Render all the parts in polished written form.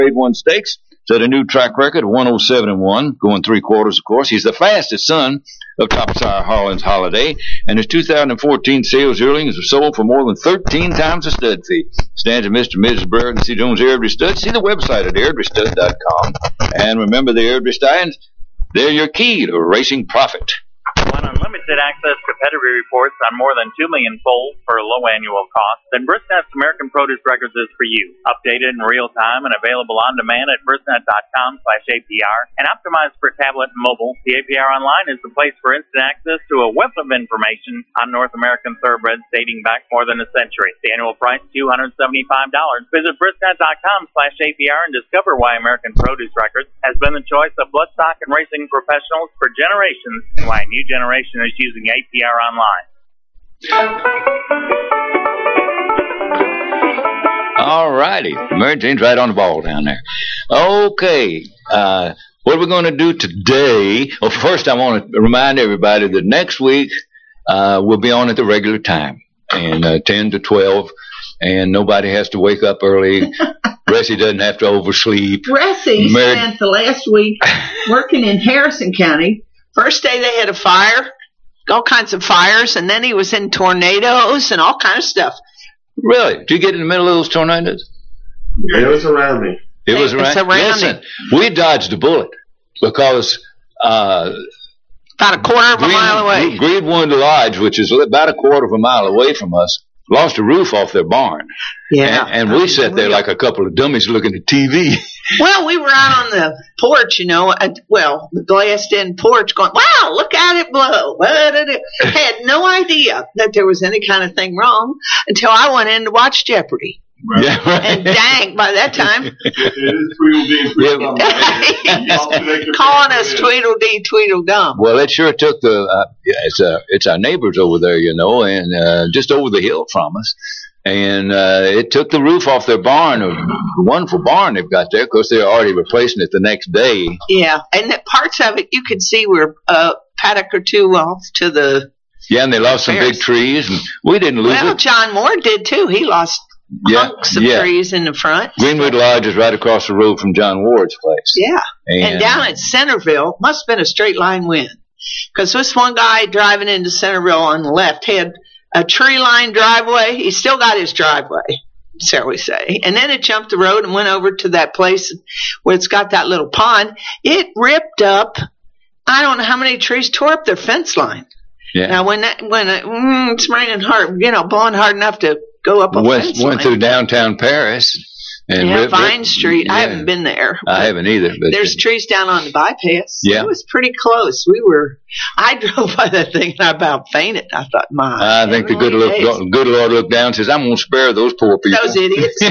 Grade 1 Stakes. Set a new track record of 107-1, going 3/4, of course. He's the fastest son of Top Sire Hollins Holiday, and his 2014 sales yearlings are sold for more than 13 times the stud fee. Stands at Mr. and Mrs. Bird and C. Jones Airdrie Stud. See the website at airdriestud.com. And remember the Airdrie Stallions, they're your key to racing profit. Want unlimited access to pedigree reports on more than 2 million foals for a low annual cost? Then Brisnet's American Produce Records is for you. Updated in real time and available on demand at brisnet.com/APR and optimized for tablet and mobile. The APR Online is the place for instant access to a wealth of information on North American thoroughbreds dating back more than a century. The annual price, $275. Visit brisnet.com/APR and discover why American Produce Records has been the choice of bloodstock and racing professionals for generations and why a new generation is using APR Online. All righty. Mary Jane's right on the ball down there. Okay. What are we going to do today? Well, first I want to remind everybody that next week we'll be on at the regular time, and 10 to 12, and nobody has to wake up early. Ressie doesn't have to oversleep. Ressie spent the last week working in Harrison County. First day they had a fire, all kinds of fires, and then he was in tornadoes and all kinds of stuff. Really? Did you get in the middle of those tornadoes? It was around me. It was around Listen, we dodged a bullet because about a quarter of a mile away. Greenwood Lodge, which is about a quarter of a mile away from us, lost a roof off their barn. Yeah. And we sat there like a couple of dummies looking at TV. Well, we were out on the porch, the glassed-in porch going, wow, look at it blow. Had no idea that there was any kind of thing wrong until I went in to watch Jeopardy. Right. Yeah, right. And dang, by that time. It is Tweedledee Tweedledum. Calling us Tweedledee Tweedledum. Well, it sure took it's our neighbors over there, and just over the hill from us. And it took the roof off their barn, a wonderful barn they've got there. Of course, they're already replacing it the next day. Yeah, and the parts of it you could see were a paddock or two off to the. Yeah, and they lost some big trees, and we didn't lose it. Well, John Moore did too. He lost hunks of trees in the front. Greenwood Lodge is right across the road from John Ward's place. Yeah, and down at Centerville, must have been a straight line wind. Because this one guy driving into Centerville on the left had a tree-lined driveway. He still got his driveway, shall we say. And then it jumped the road and went over to that place where it's got that little pond. It ripped up, I don't know how many trees, tore up their fence line. Yeah. Now, when it's raining hard, blowing hard enough to go up a fence line. Went through downtown Paris. And Vine Street. Yeah. I haven't been there. I haven't either. But there's trees down on the bypass. Yeah. It was pretty close. I drove by that thing and I about fainted. I thought, I think the good Lord looked down and says, I'm going to spare those poor people. Those idiots.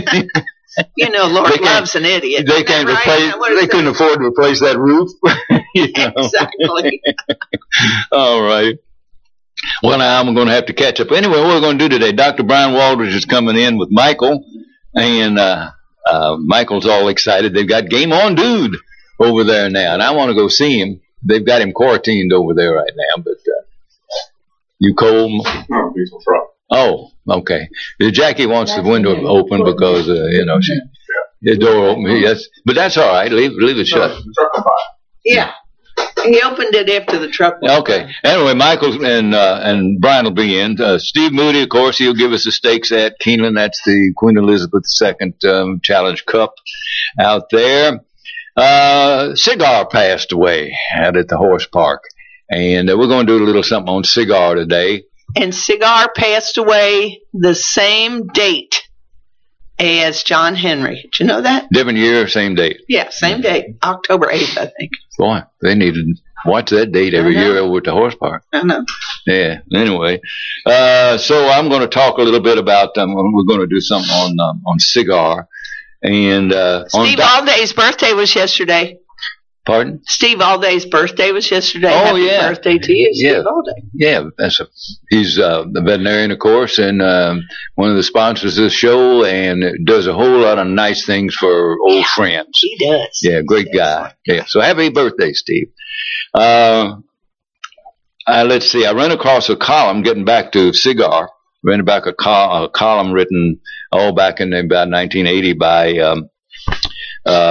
Lord loves an idiot. They can't they couldn't afford to replace that roof. Exactly. All right. Well, now I'm going to have to catch up. Anyway, what we're going to do today, Dr. Brian Waldridge is coming in with Michael, and Michael's all excited. They've got Game On Dude over there now, and I want to go see him. They've got him quarantined over there right now, but you cold? No, diesel truck. Oh, okay. Jackie wants the window open because, the door open. Yes, but that's all right. Leave it shut. The truck on fire. Yeah. He opened it after the truck went Okay. By. Anyway, Michael and Brian will be in. Steve Moody, of course, he'll give us the stakes at Keeneland. That's the Queen Elizabeth II Challenge Cup out there. Cigar passed away out at the horse park. And we're going to do a little something on Cigar today. And Cigar passed away the same date as John Henry. Did you know that? Different year, same date. Yeah, same date. October 8th, I think. Boy, they need to watch that date every year over at the horse park. I know. Yeah, anyway. So I'm going to talk a little bit about, we're going to do something on Cigar. And Steve Alday's birthday was yesterday. Pardon? Steve Alday's birthday was yesterday. Oh, Happy birthday to you, Steve Alday. Yeah, he's the veterinarian, of course, and one of the sponsors of the show, and does a whole lot of nice things for old friends. He does. Yeah, great guy. Yeah, so happy birthday, Steve. Let's see. I ran across a column, getting back to Cigar, ran back a column written all back in about 1980 by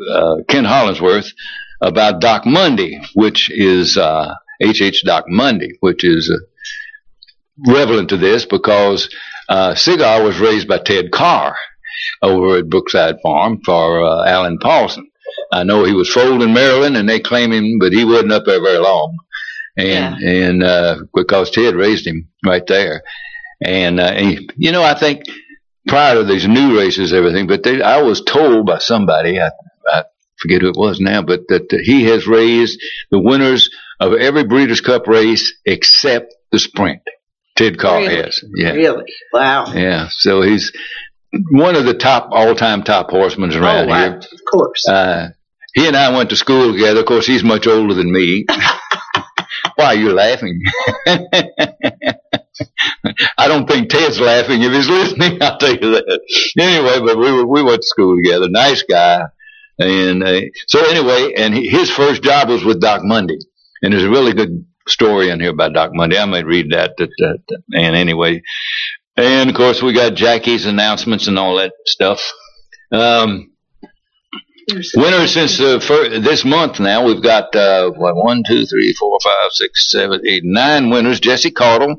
Ken Hollingsworth about Doc Mundy, which is H.H. Doc Mundy, which is relevant to this because Cigar was raised by Ted Carr over at Brookside Farm for Alan Paulson. I know he was foaled in Maryland, and they claim him, but he wasn't up there very long. And because Ted raised him right there. And, I think prior to these new races, everything, but I was told by somebody, I forget who it was now, but that he has raised the winners of every Breeders' Cup race except the Sprint. Ted Carr has. Yeah. Really? Wow. Yeah. So he's one of the all-time top horsemen around here. Of course. He and I went to school together. Of course, he's much older than me. Why are you laughing? I don't think Ted's laughing. If he's listening, I'll tell you that. Anyway, but we went to school together. Nice guy. And his first job was with Doc Mundy. And there's a really good story in here about Doc Mundy. I might read that. And anyway. And, of course, we got Jackie's announcements and all that stuff. Winners since this month now, we've got 1, 2, 3, 4, 5, 6, 7, 8, 9 winners. Jesse Caudle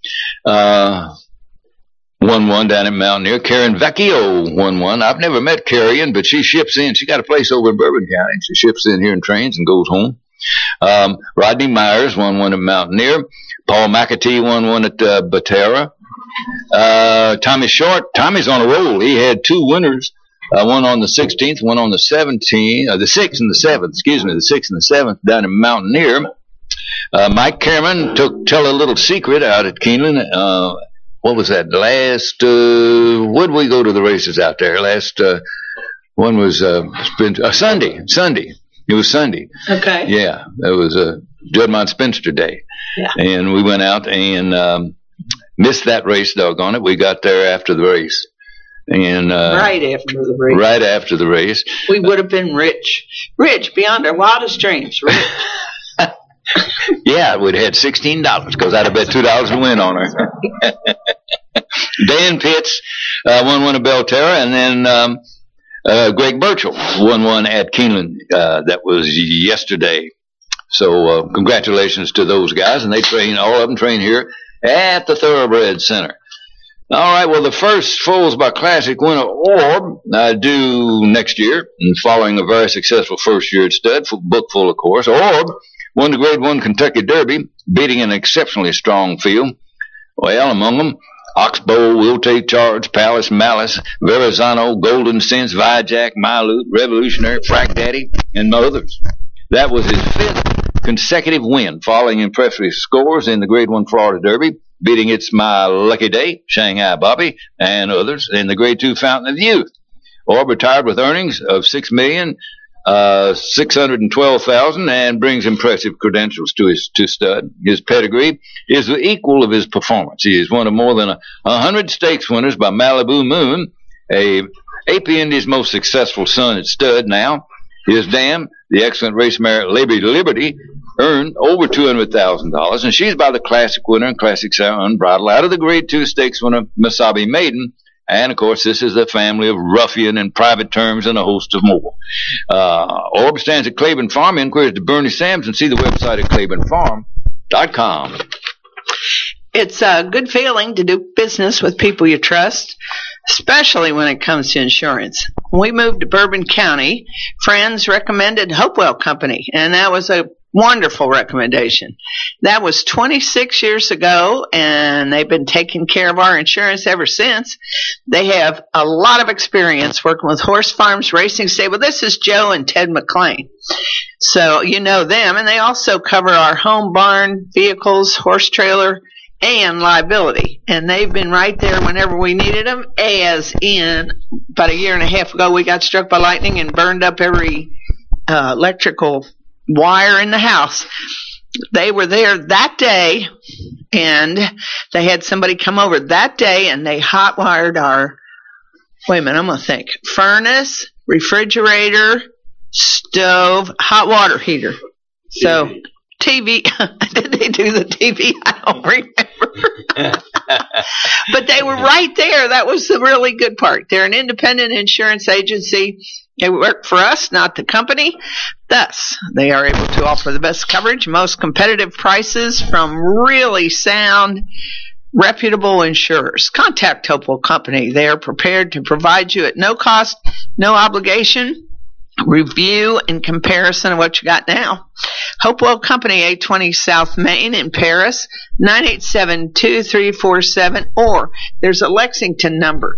won one down at Mountaineer. Karen Vecchio won one. I've never met Karen, but she ships in. She got a place over in Bourbon County. She ships in here in trains and goes home. Rodney Myers won one at Mountaineer. Paul McAtee won one at Batera. Tommy Short. Tommy's on a roll. He had 2 winners. One on the 16th, one on the 17th, the 6th and the 7th, the 6th and the 7th down in Mountaineer. Mike Cameron tell a little secret out at Keeneland. What was that? When did we go to the races out there? One was, Sunday. It was Sunday. Okay. Yeah. It was Juddmonte Spinster Day. Yeah. And we went out and, missed that race, doggone it. We got there after the race. And right after the race. We would have been rich beyond our wildest dreams. Rich. Yeah, we'd had $16 because I'd have bet $2 to win on her. Dan Pitts won one at Belterra, and then Greg Burchell won one at Keeneland. That was yesterday. So congratulations to those guys, and all of them train here at the Thoroughbred Center. All right, well, the first Foals by Classic winner, Orb, due next year, and following a very successful first year at stud, book full, of course. Orb won the Grade 1 Kentucky Derby, beating an exceptionally strong field. Well, among them, Oxbow, Will Take Charge, Palace, Malice, Verrazano, Golden Sense, Vijack, Miloot, Revolutionary, Frack Daddy, and others. That was his 5th consecutive win, following impressive scores in the Grade 1 Florida Derby, beating It's My Lucky Day, Shanghai Bobby, and others in the Grade 2 Fountain of Youth. Orb retired with earnings of $6,612,000 and brings impressive credentials to stud. His pedigree is the equal of his performance. He is one of more than 100 stakes winners by Malibu Moon, AP Indy's most successful son at stud now. His dam, the excellent race mare Liberty, earned over $200,000, and she's by the Classic winner and Classic Sire Unbridled out of the Grade 2 stakes winner Masabi Maiden. And, of course, this is the family of Ruffian and Private Terms and a host of more. Orb stands at Claiborne Farm. Inquiries to Bernie Sampson. See the website at ClaiborneFarm.com. It's a good feeling to do business with people you trust, especially when it comes to insurance. When we moved to Bourbon County, friends recommended Hopewell Company, and that was a wonderful recommendation. That was 26 years ago, and they've been taking care of our insurance ever since. They have a lot of experience working with horse farms, racing stable. This is Joe and Ted McClain. So you know them, and they also cover our home, barn, vehicles, horse trailer, and liability. And they've been right there whenever we needed them, as in about a year and a half ago we got struck by lightning and burned up every electrical wire in the house. They were there that day, and they had somebody come over that day, and they hot wired our, furnace, refrigerator, stove, hot water heater. So TV, did they do the TV? I don't remember. But they were right there. That was the really good part. They're an independent insurance agency. They work for us, not the company. Thus, they are able to offer the best coverage, most competitive prices from really sound, reputable insurers. Contact Hopewell Company. They are prepared to provide you at no cost, no obligation, review and comparison of what you got now. Hopewell Company, 820 South Main in Paris, 987-2347, or there's a Lexington number,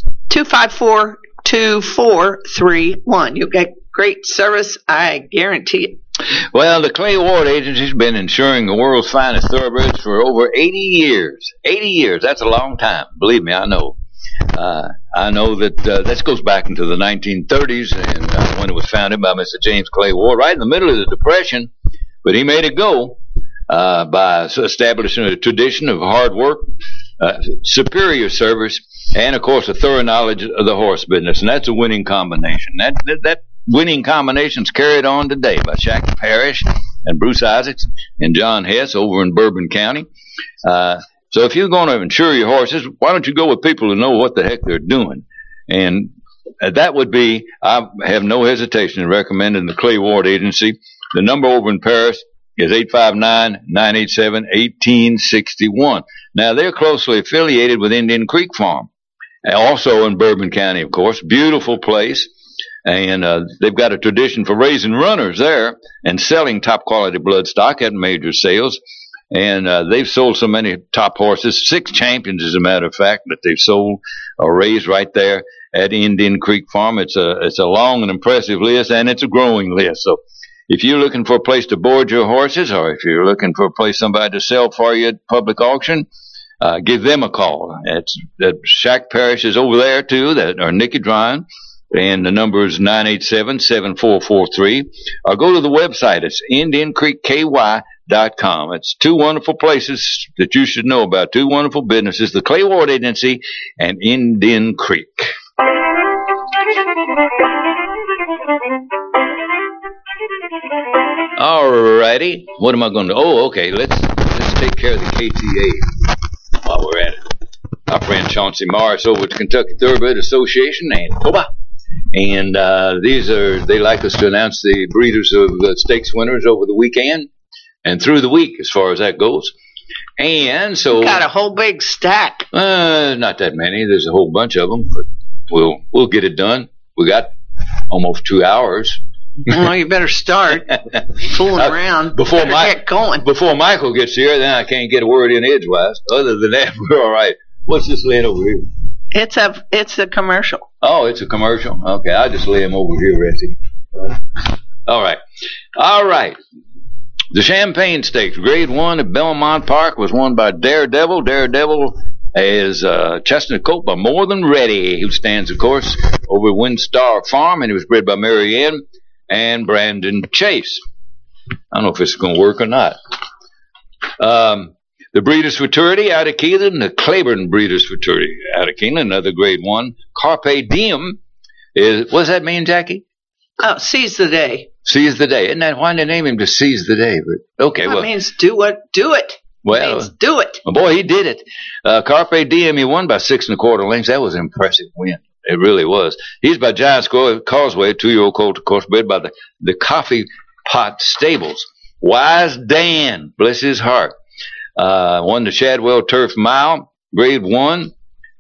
254-2431. You'll get great service, I guarantee it. Well, the Clay Ward Agency's been insuring the world's finest thoroughbreds for over 80 years. 80 years, that's a long time. Believe me, I know. I know that this goes back into the 1930s, and when it was founded by Mr. James Clay Ward, right in the middle of the Depression. But he made it go by establishing a tradition of hard work, superior service, and, of course, a thorough knowledge of the horse business. And that's a winning combination. That winning combination's carried on today by Shaq Parrish and Bruce Isaacs and John Hess over in Bourbon County. So if you're going to insure your horses, why don't you go with people who know what the heck they're doing? And that would be, I have no hesitation in recommending the Clay Ward Agency. The number over in Paris is 859-987-1861. Now, they're closely affiliated with Indian Creek Farm, also in Bourbon County, of course. Beautiful place. And they've got a tradition for raising runners there and selling top-quality blood stock at major sales. And they've sold so many top horses, 6 champions, as a matter of fact, that they've sold or raised right there at Indian Creek Farm. It's a long and impressive list, and it's a growing list. So if you're looking for a place to board your horses, or if you're looking for a place somebody to sell for you at public auction, give them a call. Shaq Parrish is over there too, or Nicky Dryan, and the number is 987-7443. Or go to the website. It's IndianCreekKY.com. It's 2 wonderful places that you should know about. 2 wonderful businesses, the Clay Ward Agency and Indian Creek. All righty. What am I going to do? Oh, okay. Let's take care of the KTA while we're at it. Our friend Chauncey Morris over at the Kentucky Thoroughbred Association and Toba. And they like us to announce the breeders of stakes winners over the weekend and through the week as far as that goes. And so got a whole big stack. Not that many. There's a whole bunch of them, but we'll get it done. We got almost 2 hours. Well, you better start fooling around. Before Michael gets here, then I can't get a word in edgewise. Other than that, we're all right. What's this laying over here? It's a commercial. Oh, it's a commercial? Okay, I'll just lay him over here, Resty. All right. The Champagne Stakes, Grade 1 at Belmont Park, was won by Daredevil. Daredevil is chestnut coat by More Than Ready, who stands, of course, over at Windstar Farm, and he was bred by Mary Ann and Brandon Chase. I don't know if this is going to work or not. The Breeders' Futurity out of Keeneland, the Claiborne Breeders' Futurity out of Keeneland, another Grade 1. Carpe Diem is, what does that mean, Jackie? Oh, seize the day. Seize the day. Isn't that why they name him to Seize the Day? But okay, that means do it. Well, means do it. Well, boy, he did it. Carpe Diem, he won by 6 1/4 lengths. That was an impressive win. It really was. He's by Giants Causeway, 2-year-old colt, of course, bred by the Coffee Pot Stables. Wise Dan, bless his heart. Won the Shadwell Turf Mile, Grade 1.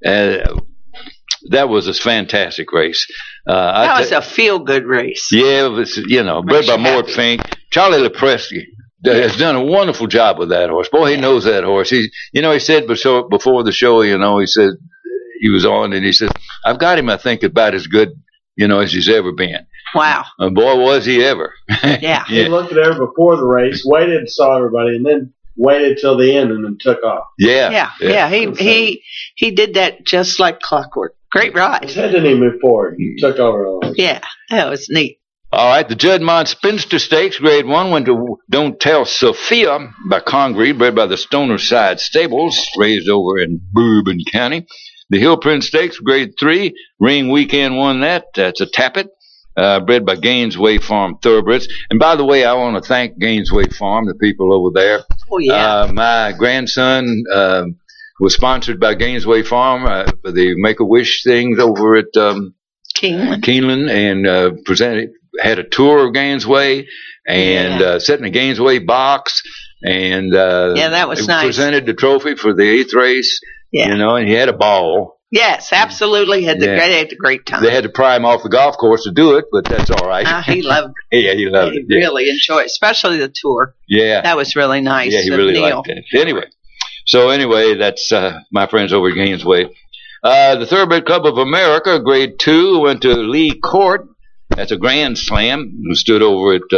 That was a fantastic race. That was a feel-good race. Yeah, it was, bred by Mort Fink. Charlie Lepresky has done a wonderful job with that horse. Boy, he knows that horse. He said before the show, he said he was on, and he said, I've got him, I think, about as good, as he's ever been. Wow. And boy, was he ever. Yeah. He looked at her before the race, waited and saw everybody, and then waited till the end and then took off. Yeah. He did that just like clockwork. Great ride. His head didn't even move forward. He took over on. Yeah, that was neat. All right, the Juddmonte Spinster Stakes, Grade 1, went to Don't Tell Sophia by Congreve, bred by the Stoner Side Stables, raised over in Bourbon County. The Hill Prince Stakes, Grade 3, Ring Weekend won that. That's a Tappet. bred by Gainesway Farm Thoroughbreds. And by the way, I want to thank Gainesway Farm, the people over there. Oh, yeah. My grandson was sponsored by Gainesway Farm for the Make-A-Wish things over at Keeneland, and had a tour of Gainesway and sat in a Gainesway box. And that was nice. Presented the trophy for the 8th race, and he had a ball. Yes, absolutely. Had a great time. They had to pry him off the golf course to do it, but that's all right. He loved it. Yeah, he loved it. He really enjoyed it, especially the tour. Yeah. That was really nice. Yeah, he really liked it. Anyway, that's my friends over at Gainesway. The Thoroughbred Club of America, Grade 2, went to Lee Court. That's a Grand Slam. Who stood over at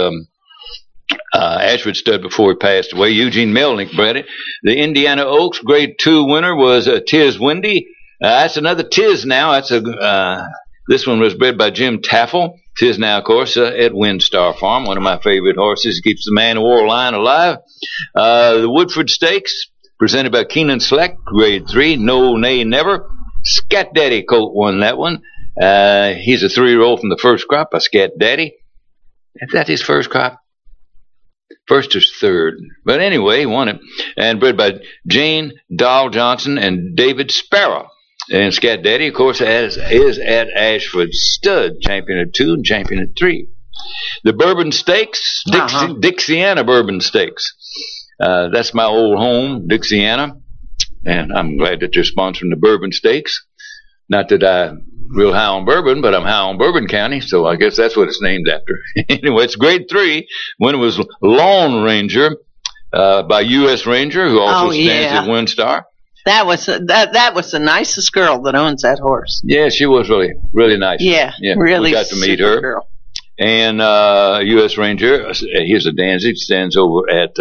Ashford Stud before he passed away. Eugene Melnick bred it. The Indiana Oaks Grade 2 winner was Tiz Windy. That's another Tiz now. This one was bred by Jim Taffel. Tiz now, of course, at WinStar Farm, one of my favorite horses. Keeps the Man of War line alive. The Woodford Stakes, presented by Keenan Select, Grade 3, No Nay Never. Scat Daddy colt won that one. He's a 3-year-old from the first crop by Scat Daddy. Is that his first crop? First or third. But anyway, he won it. And bred by Jane Dahl Johnson and David Sparrow. And Scat Daddy, of course, is at Ashford Stud, champion at 2 and champion at 3. The Bourbon Stakes, Dixiana Bourbon Stakes. That's my old home, Dixiana. And I'm glad that you're sponsoring the Bourbon Stakes. Not that I'm real high on bourbon, but I'm high on Bourbon County, so I guess that's what it's named after. Anyway, it's Grade 3. When it was Lone Ranger by U.S. Ranger, who also stands at WinStar. That was the nicest girl that owns that horse. Yeah, she was really, really nice. Yeah, really. We got to meet her. Girl. And U.S. Ranger, here's a Danzig, stands over at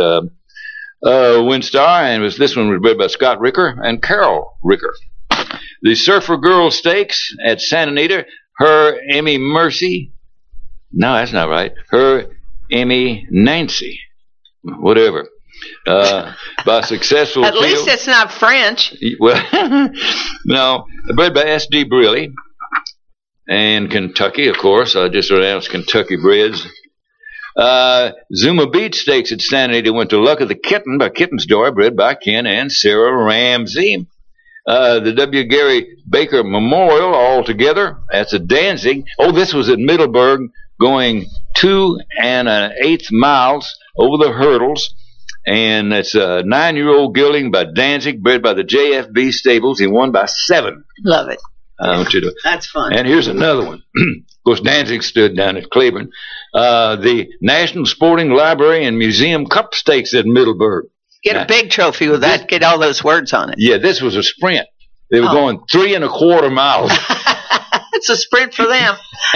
WinStar, and this one was bred by Scott Ricker and Carol Ricker. The Surfer Girl Stakes at Santa Anita, Her Emmy Mercy. No, that's not right. Her Emmy Nancy. Whatever. By Successful At least it's not French. Well, no. Bred by S.D. Briley. And Kentucky, of course. I just announced Kentucky breds. Zuma Beach Stakes at Santa Anita went to Luck of the Kitten by Kitten's Door, bred by Ken and Sarah Ramsey. The W. Gary Baker Memorial all together. That's a Danzig. Oh, this was at Middleburg, going 2 1/8 miles over the hurdles. And it's a 9-year-old gelding by Danzig, bred by the JFB Stables. He won by 7. Love it. I want you to. That's fun. And here's another one. Of course, Danzig stood down at Claiborne. The National Sporting Library and Museum Cup Stakes at Middleburg. Get a big trophy with that. Get all those words on it. Yeah, this was a sprint. They were going 3 1/4 miles. It's a sprint for them.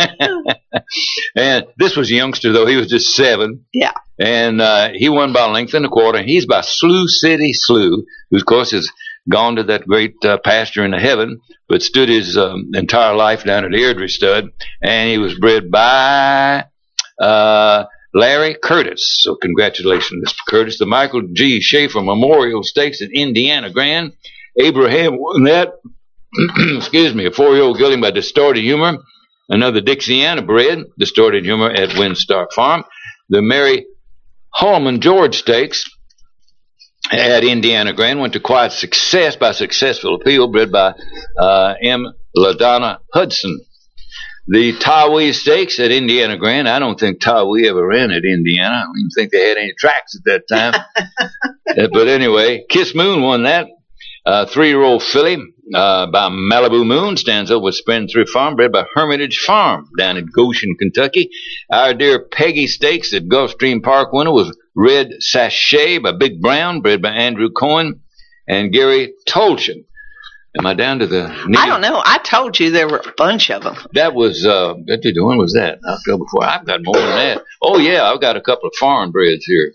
And this was a youngster, though. He was just 7. Yeah. And he won by a length and a quarter. He's by Slough City Slough, who, of course, has gone to that great pasture in the heaven, but stood his entire life down at Airdrie Stud. And he was bred by Larry Curtis. So congratulations, Mr. Curtis. The Michael G. Schaefer Memorial Stakes at Indiana Grand. Abraham won that. Excuse me, a 4-year-old gelding by Distorted Humor. Another Dixiana bred, Distorted Humor at WinStar Farm. The Mary Holman George Stakes at Indiana Grand went to Quiet Success by Successful Appeal, bred by M. LaDonna Hudson. The Tawee Stakes at Indiana Grand. I don't think Tawee ever ran at Indiana. I don't even think they had any tracks at that time. But anyway, Kiss Moon won that. 3-year-old filly by Malibu Moon stands over with Spendthrift Farm, bred by Hermitage Farm down in Goshen, Kentucky. Our dear Peggy Stakes at Gulfstream Park winner was Red Sachet by Big Brown, bred by Andrew Cohen and Gary Tolchin. Am I down to the... I don't know. I told you there were a bunch of them. That was, when was that? I'll go before. I've got more than that. Oh, yeah, I've got a couple of foreign breds here.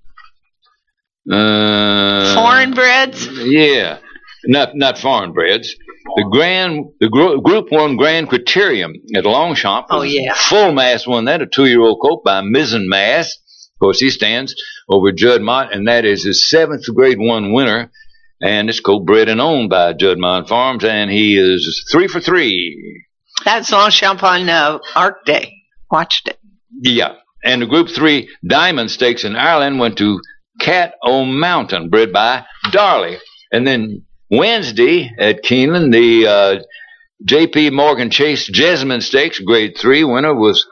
Foreign breds? Yeah. Not foreign breds. The Group 1 Grand Criterium at Longchamp. Oh, yeah. Full Mass won that, a 2-year-old colt by Mizzen Mass. Of course, he stands over Judd Mott, and that is his 7th Grade 1 winner. And it's colt bred and owned by Juddmont Farms, and he is 3 for 3. That's Longchamp on Arc Day. Watched it. Yeah. And the Group 3 Diamond Stakes in Ireland went to Cat O'Mountain, bred by Darley. And then Wednesday at Keeneland, the J.P. Morgan Chase Jessamine Stakes, Grade 3 winner was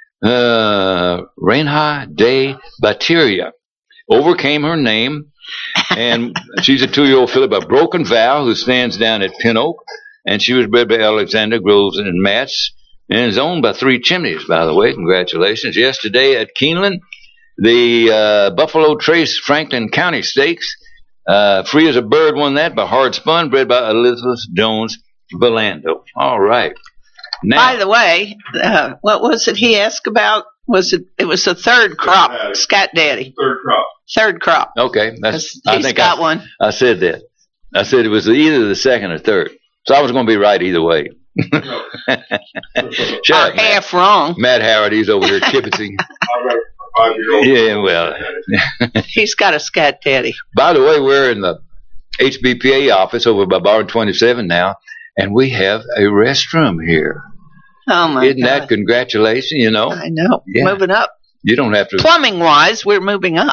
Reinha de Bateria. Overcame her name, and she's a 2-year-old filly by Broken Vow, who stands down at Pin Oak, and she was bred by Alexander Groves and Matts, and is owned by Three Chimneys, by the way. Congratulations. Yesterday at Keeneland, the Buffalo Trace Franklin County Stakes, Free as a Bird won that by Hard Spun, bred by Elizabeth Jones Belando. All right. Now, by the way, what was it he asked about? It was the third crop, Scat Daddy. Third crop. Okay. He's got one. I said that. I said it was either the second or third. So I was going to be right either way. Shut up, half wrong. Matt Howard, he's over here kibitzing. Yeah, well. He's got a Scat Daddy. By the way, we're in the HBPA office over by Bar 27 now, and we have a restroom here. Oh, my God. Isn't that congratulations, you know? I know. Yeah. Moving up. You don't have to. Plumbing-wise, we're moving up.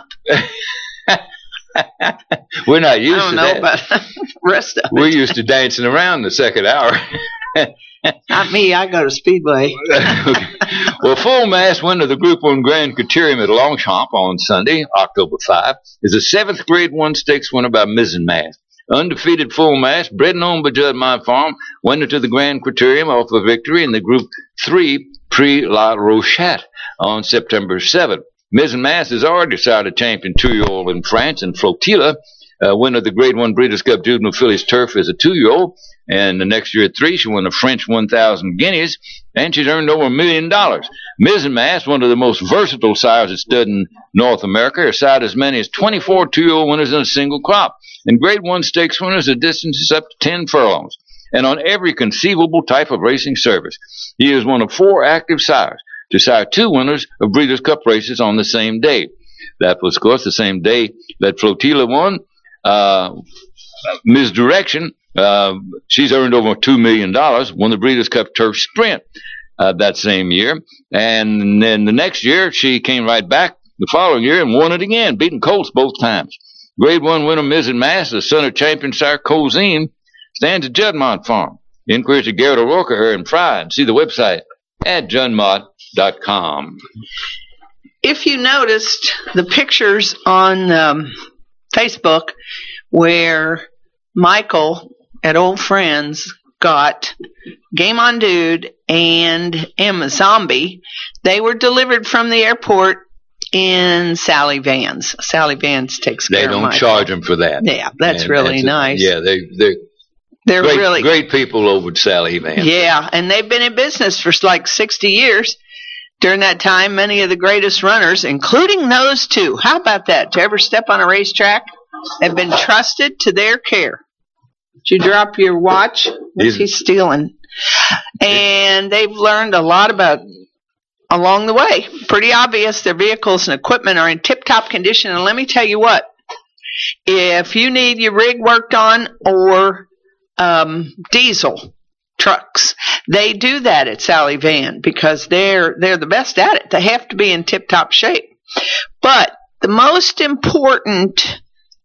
We're not used to that. I don't know about the rest of it. We're used to dancing around the second hour. Not me. I go to Speedway. Okay. Well, full mass winner of the Group 1 Grand Criterium at Longchamp on Sunday, October 5, is a 7th Grade 1 Stakes winner by Mizzen Mass. Undefeated full mass, bred and owned by Judd Mott Farm, winner to the Grand Criterium off a victory in the Group 3 Prix La Rochette on September 7th. Mizzen Mass has already decided champion 2-year-old in France, and Flotilla, winner of the Grade 1 Breeders' Cup Juvenile Fillies Turf as a 2-year-old. And the next year at 3, she won the French 1,000 guineas, and she's earned over $1 million. Mizzen Mass, one of the most versatile sires at stud in North America, has sired as many as 24 2-year-old winners in a single crop. And Grade 1 Stakes winners at distances up to 10 furlongs, and on every conceivable type of racing service. He is one of 4 active sires to sire 2 winners of Breeders' Cup races on the same day. That was, of course, the same day that Flotilla won. Ms. Direction, she's earned over $2 million, won the Breeders' Cup Turf Sprint that same year. And then the next year, she came right back the following year and won it again, beating Colts both times. Grade 1 winner Mizzen Mass, the son of champion sire Cozine, stands at Juddmont Farm. Inquiries to Garrett O'Rourke are in Fry, and see the website at juddmont.com. If you noticed the pictures on Facebook where Michael at Old Friends got Game On Dude and Emma Zombie, they were delivered from the airport in Sally Vans. Sally Vans takes care of Michael. They don't charge them for that. Yeah, that's really nice. Yeah, they're great, really great people over at Sally Vans. Yeah, and they've been in business for like 60 years. During that time, many of the greatest runners, including those two, how about that? To ever step on a racetrack, have been trusted to their care. Did you drop your watch? What's he stealing? And they've learned a lot about along the way. Pretty obvious their vehicles and equipment are in tip-top condition. And let me tell you what, if you need your rig worked on or diesel trucks, they do that at Sally Van because they're the best at it. They have to be in tip-top shape. But the most important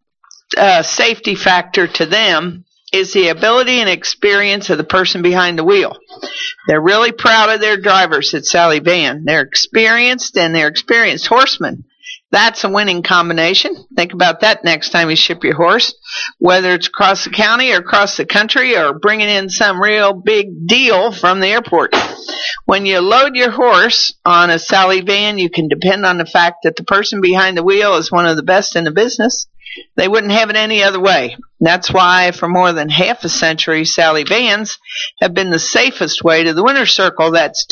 safety factor to them is the ability and experience of the person behind the wheel. They're really proud of their drivers at Sally Van. They're experienced, and they're experienced horsemen. That's a winning combination. Think about that next time you ship your horse, whether it's across the county or across the country or bringing in some real big deal from the airport. When you load your horse on a Sally Van, you can depend on the fact that the person behind the wheel is one of the best in the business. They wouldn't have it any other way. That's why for more than half a century, Sally Vans have been the safest way to the winner's circle. That's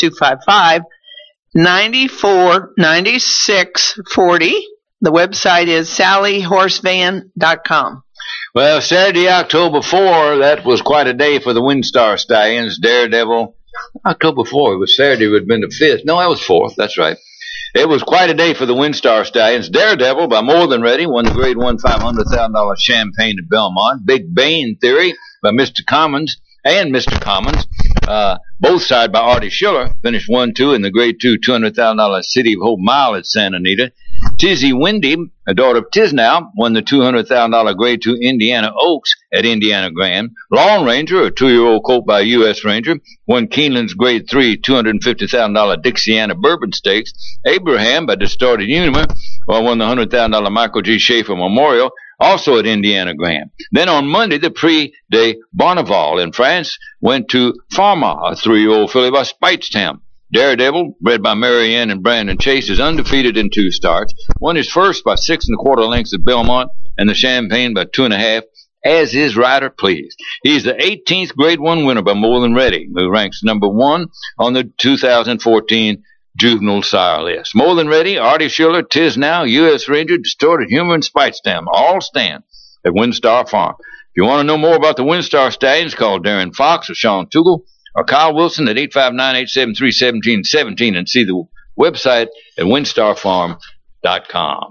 255-94-96-40. The website is sallyhorsevan.com. Well, Saturday, October 4, that was quite a day for the WinStar Stallions. Daredevil, October 4, it was Saturday, it would have been the 5th. No, that was 4th, that's right. It was quite a day for the WinStar Stallions. Daredevil, by More Than Ready, won the Grade 1 $500,000 Champagne at Belmont. Big Bane Theory by Mr. Commons and Mr. Commons both sides by Artie Schiller, finished 1-2 in the Grade 2 $200,000 City of Hope Mile at Santa Anita. Tizzy Wendy, a daughter of Tisnow, won the $200,000 Grade 2 Indiana Oaks at Indiana Grand. Lone Ranger, a 2-year-old colt by a U.S. Ranger, won Keeneland's Grade 3 $250,000 Dixiana Bourbon Stakes. Abraham, by Distorted Humor, won the $100,000 Michael G. Schaefer Memorial, also at Indiana Grand. Then on Monday, the Prix de Bonneval in France went to Pharma, a 3-year-old filly by Speightstown. Daredevil, bred by Marianne and Brandon Chase, is undefeated in 2 starts. Won his first by 6 1/4 lengths at Belmont, and the Champagne by 2 1/2, as is Rider Pleased. He's the 18th Grade 1 winner by More Than Ready, who ranks number 1 on the 2014 Juvenile Sire list. More Than Ready, Artie Schiller, Tisnow, U.S. Ranger, Distorted Humor, and Speightstown all stand at WinStar Farm. If you want to know more about the WinStar Stallions, call Darren Fox or Sean Tugel or Kyle Wilson at 859-873-1717 and see the website at winstarfarm.com.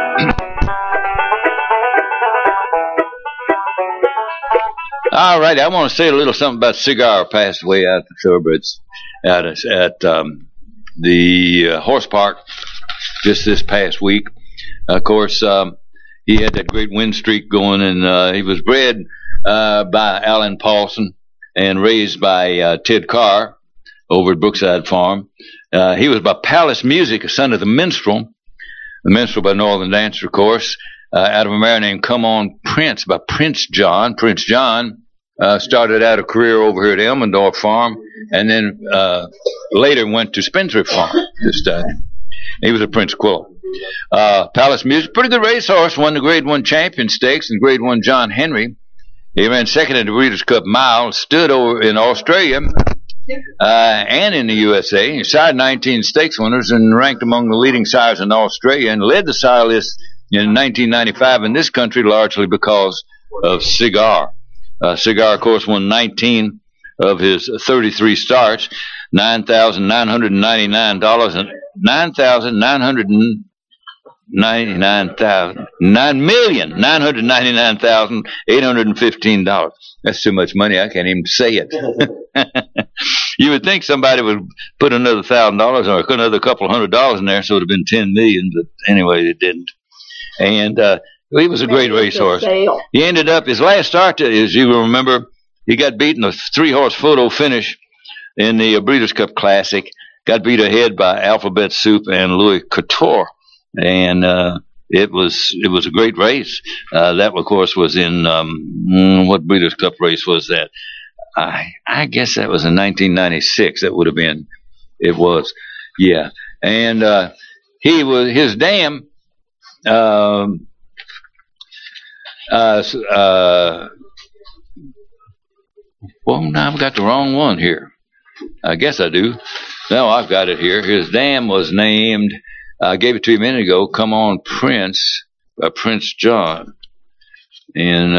All right, I want to say a little something about Cigar passed away out at the thoroughbreds at the horse park just this past week. Of course, he had that great win streak going, and he was bred by Alan Paulson and raised by Ted Carr over at Brookside Farm. He was by Palace Music, a son of the Minstrel by Northern Dancer, of course, out of a mare named Come On Prince by Prince John. Prince John started out a career over here at Elmendorf Farm, and then later went to Spendthrift Farm this time. He was a Prince Quillo. Palace Music, pretty good racehorse, won the Grade 1 Champion Stakes and Grade 1 John Henry. He ran second in the Breeders' Cup Mile, stood over in Australia and in the USA. He sired 19 stakes winners and ranked among the leading sires in Australia and led the sire list in 1995 in this country largely because of Cigar. Cigar, of course, won 19 of his 33 starts, $9,999 and $9,999,815. That's too much money. I can't even say it. You would think somebody would put another $1,000 or another couple $100 in there, so it would have been $10 million. But anyway, it didn't. And he was a great racehorse. He ended up his last start, as you will remember, he got beaten a 3-horse photo finish in the Breeders' Cup Classic. Got beat ahead by Alphabet Soup and Louis Couture. And it was a great race. That, of course, was in what Breeders' Cup race was that? I guess that was in 1996. That would have been. It was, yeah. And his dam. Well, now I've got the wrong one here. I guess I do. No, I've got it here. His dam was named. I gave it to you a minute ago. Come On, Prince, by Prince John. And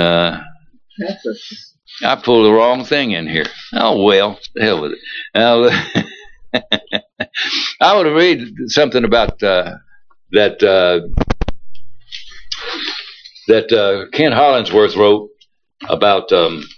I pulled the wrong thing in here. Oh, well, the hell with it. Now, I want to read something about that Ken Hollingsworth wrote about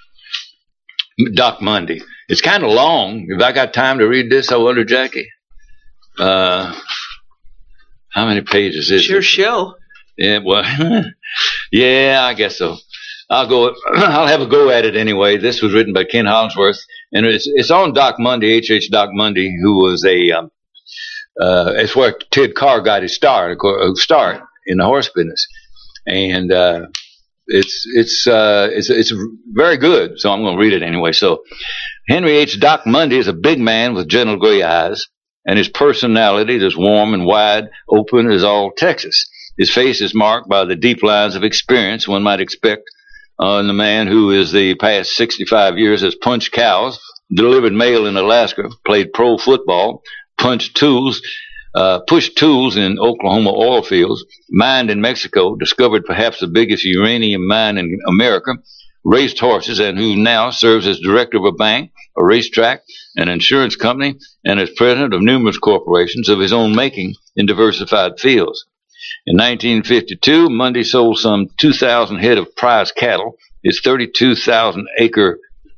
Doc Mundy. It's kind of long. If I got time to read this, I wonder, Jackie. How many pages is it? Sure show. Yeah, well, yeah, I guess so. I'll have a go at it anyway. This was written by Ken Hollingsworth, and it's on Doc Mundy, H.H. Doc Mundy, who was it's where Ted Carr got his start in the horse business, and it's very good. So I'm going to read it anyway. So Henry H. Doc Mundy is a big man with gentle gray eyes, and his personality is warm and wide open as all Texas. His face is marked by the deep lines of experience one might expect in the man who is the past 65 years has punched cows, delivered mail in Alaska, played pro football, pushed tools in Oklahoma oil fields, mined in Mexico, discovered perhaps the biggest uranium mine in America, raced horses, and who now serves as director of a bank, a racetrack, an insurance company, and as president of numerous corporations of his own making in diversified fields. In 1952, Mundy sold some 2,000 head of prize cattle, his 32,000-acre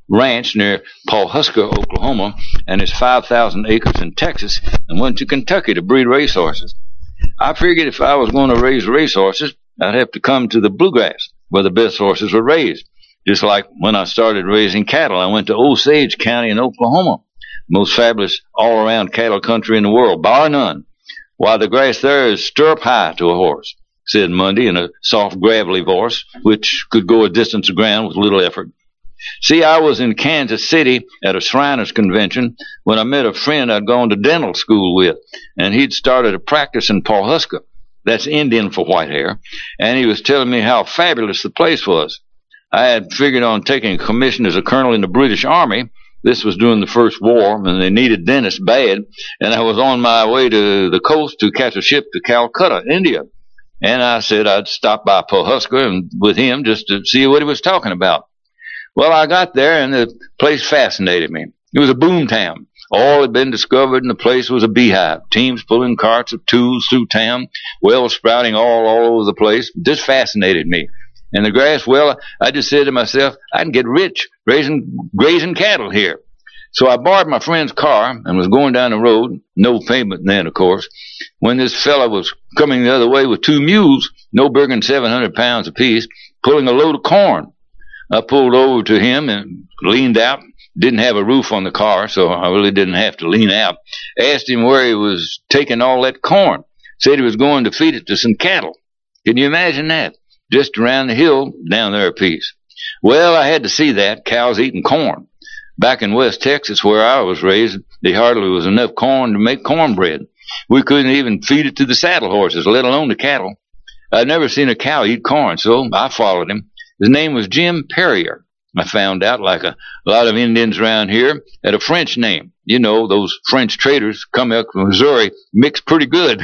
ranch near Pawhuska, Oklahoma, and his 5,000 acres in Texas, and went to Kentucky to breed racehorses. I figured if I was going to raise racehorses, I'd have to come to the bluegrass, where the best horses were raised. Just like when I started raising cattle, I went to Osage County in Oklahoma, most fabulous all-around cattle country in the world, bar none. Why, the grass there is stirrup high to a horse, said Mundy in a soft, gravelly voice, which could go a distance of ground with little effort. See, I was in Kansas City at a Shriners convention when I met a friend I'd gone to dental school with, and he'd started a practice in Pawhuska. That's Indian for white hair, and he was telling me how fabulous the place was. I had figured on taking a commission as a colonel in the British Army. This was during the First War, and they needed dentists bad, and I was on my way to the coast to catch a ship to Calcutta, India. And I said I'd stop by Pawhuska and with him just to see what he was talking about. Well, I got there, and the place fascinated me. It was a boom town. All had been discovered, and the place was a beehive. Teams pulling carts of tools through town, wells sprouting all over the place. This fascinated me. And the grass, well, I just said to myself, I can get rich grazing cattle here. So I borrowed my friend's car and was going down the road, no payment then, of course, when this fellow was coming the other way with 2 mules, no bigger than 700 pounds apiece, pulling a load of corn. I pulled over to him and leaned out. Didn't have a roof on the car, so I really didn't have to lean out. Asked him where he was taking all that corn. Said he was going to feed it to some cattle. Can you imagine that? Just around the hill down there a piece. Well, I had to see that, cows eating corn. Back in West Texas, where I was raised, there hardly was enough corn to make cornbread. We couldn't even feed it to the saddle horses, let alone the cattle. I'd never seen a cow eat corn, so I followed him. His name was Jim Perrier. I found out, like a lot of Indians around here, had a French name. You know, those French traders come up from Missouri, mix pretty good.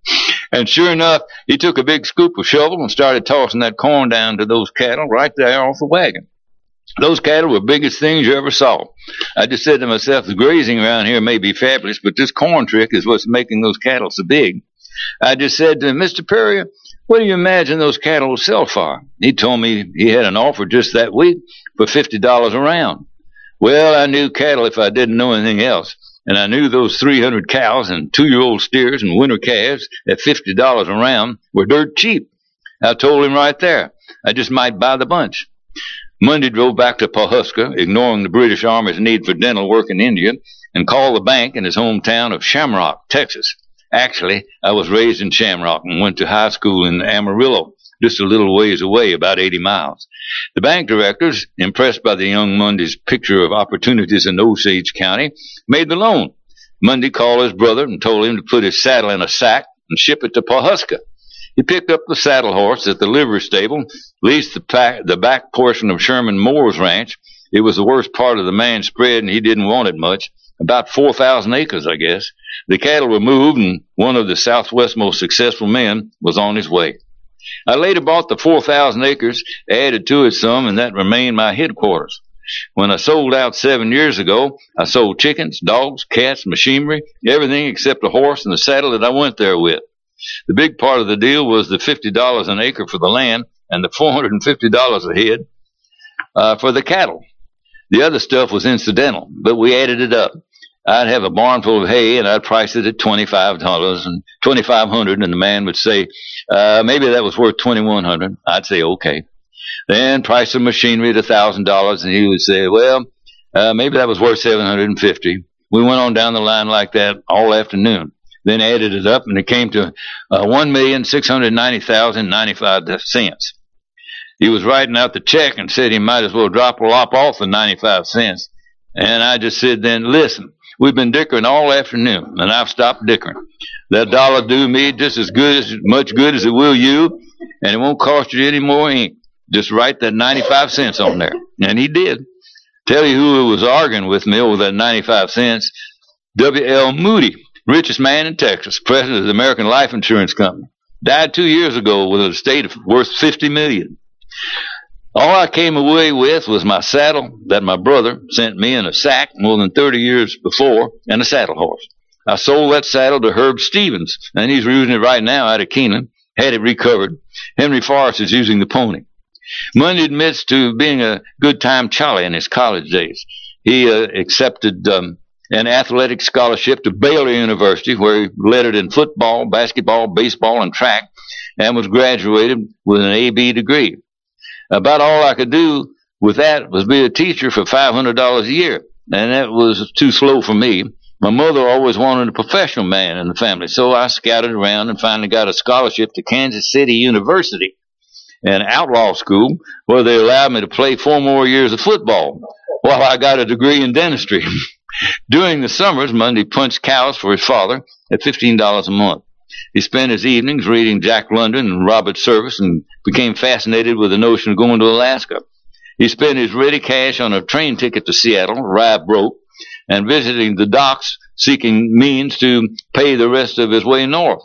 And sure enough, he took a big scoop of shovel and started tossing that corn down to those cattle right there off the wagon. Those cattle were the biggest things you ever saw. I just said to myself, the grazing around here may be fabulous, but this corn trick is what's making those cattle so big. I just said to him, Mr. Perrier, what do you imagine those cattle will sell for? He told me he had an offer just that week for $50 a round. Well, I knew cattle if I didn't know anything else. And I knew those 300 cows and 2-year-old steers and winter calves at $50 a round were dirt cheap. I told him right there, I just might buy the bunch. Mundy drove back to Pawhuska, ignoring the British Army's need for dental work in India, and called the bank in his hometown of Shamrock, Texas. Actually, I was raised in Shamrock and went to high school in Amarillo, just a little ways away, about 80 miles. The bank directors, impressed by the young Mundy's picture of opportunities in Osage County, made the loan. Mundy called his brother and told him to put his saddle in a sack and ship it to Pawhuska. He picked up the saddle horse at the livery stable, leased the back portion of Sherman Moore's ranch. It was the worst part of the man's spread, and he didn't want it much. About 4,000 acres, I guess. The cattle were moved, and one of the Southwest's most successful men was on his way. I later bought the 4,000 acres, added to it some, and that remained my headquarters. When I sold out 7 years ago, I sold chickens, dogs, cats, machinery, everything except a horse and the saddle that I went there with. The big part of the deal was the $50 an acre for the land and the $450 a head for the cattle. The other stuff was incidental, but we added it up. I'd have a barn full of hay, and I'd price it at $25 and $2,500, and the man would say, maybe that was worth $2,100. I'd say, okay. Then price the machinery at $1,000, and he would say, well, maybe that was worth $750. We went on down the line like that all afternoon. Then added it up, and it came to $1,690,095. He was writing out the check and said he might as well lop off the 95 cents. And I just said then, listen, we've been dickering all afternoon, and I've stopped dickering. That dollar do me just as much good as it will you, and it won't cost you any more ink. Just write that 95 cents on there. And he did. Tell you who was arguing with me over that 95 cents. W.L. Moody, richest man in Texas, president of the American Life Insurance Company. Died 2 years ago with an estate worth $50 million. All I came away with was my saddle that my brother sent me in a sack more than 30 years before, and a saddle horse. I sold that saddle to Herb Stevens, and he's using it right now out of Keeneland. Had it recovered. Henry Forrest is using the pony. Monday admits to being a good-time Charlie in his college days. He accepted an athletic scholarship to Baylor University, where he lettered in football, basketball, baseball, and track, and was graduated with an A.B. degree. About all I could do with that was be a teacher for $500 a year, and that was too slow for me. My mother always wanted a professional man in the family, so I scouted around and finally got a scholarship to Kansas City University, an outlaw school, where they allowed me to play 4 more years of football while I got a degree in dentistry. During the summers, Monday punched cows for his father at $15 a month. He spent his evenings reading Jack London and Robert Service and became fascinated with the notion of going to Alaska. He spent his ready cash on a train ticket to Seattle, arrived broke, and visiting the docks seeking means to pay the rest of his way north.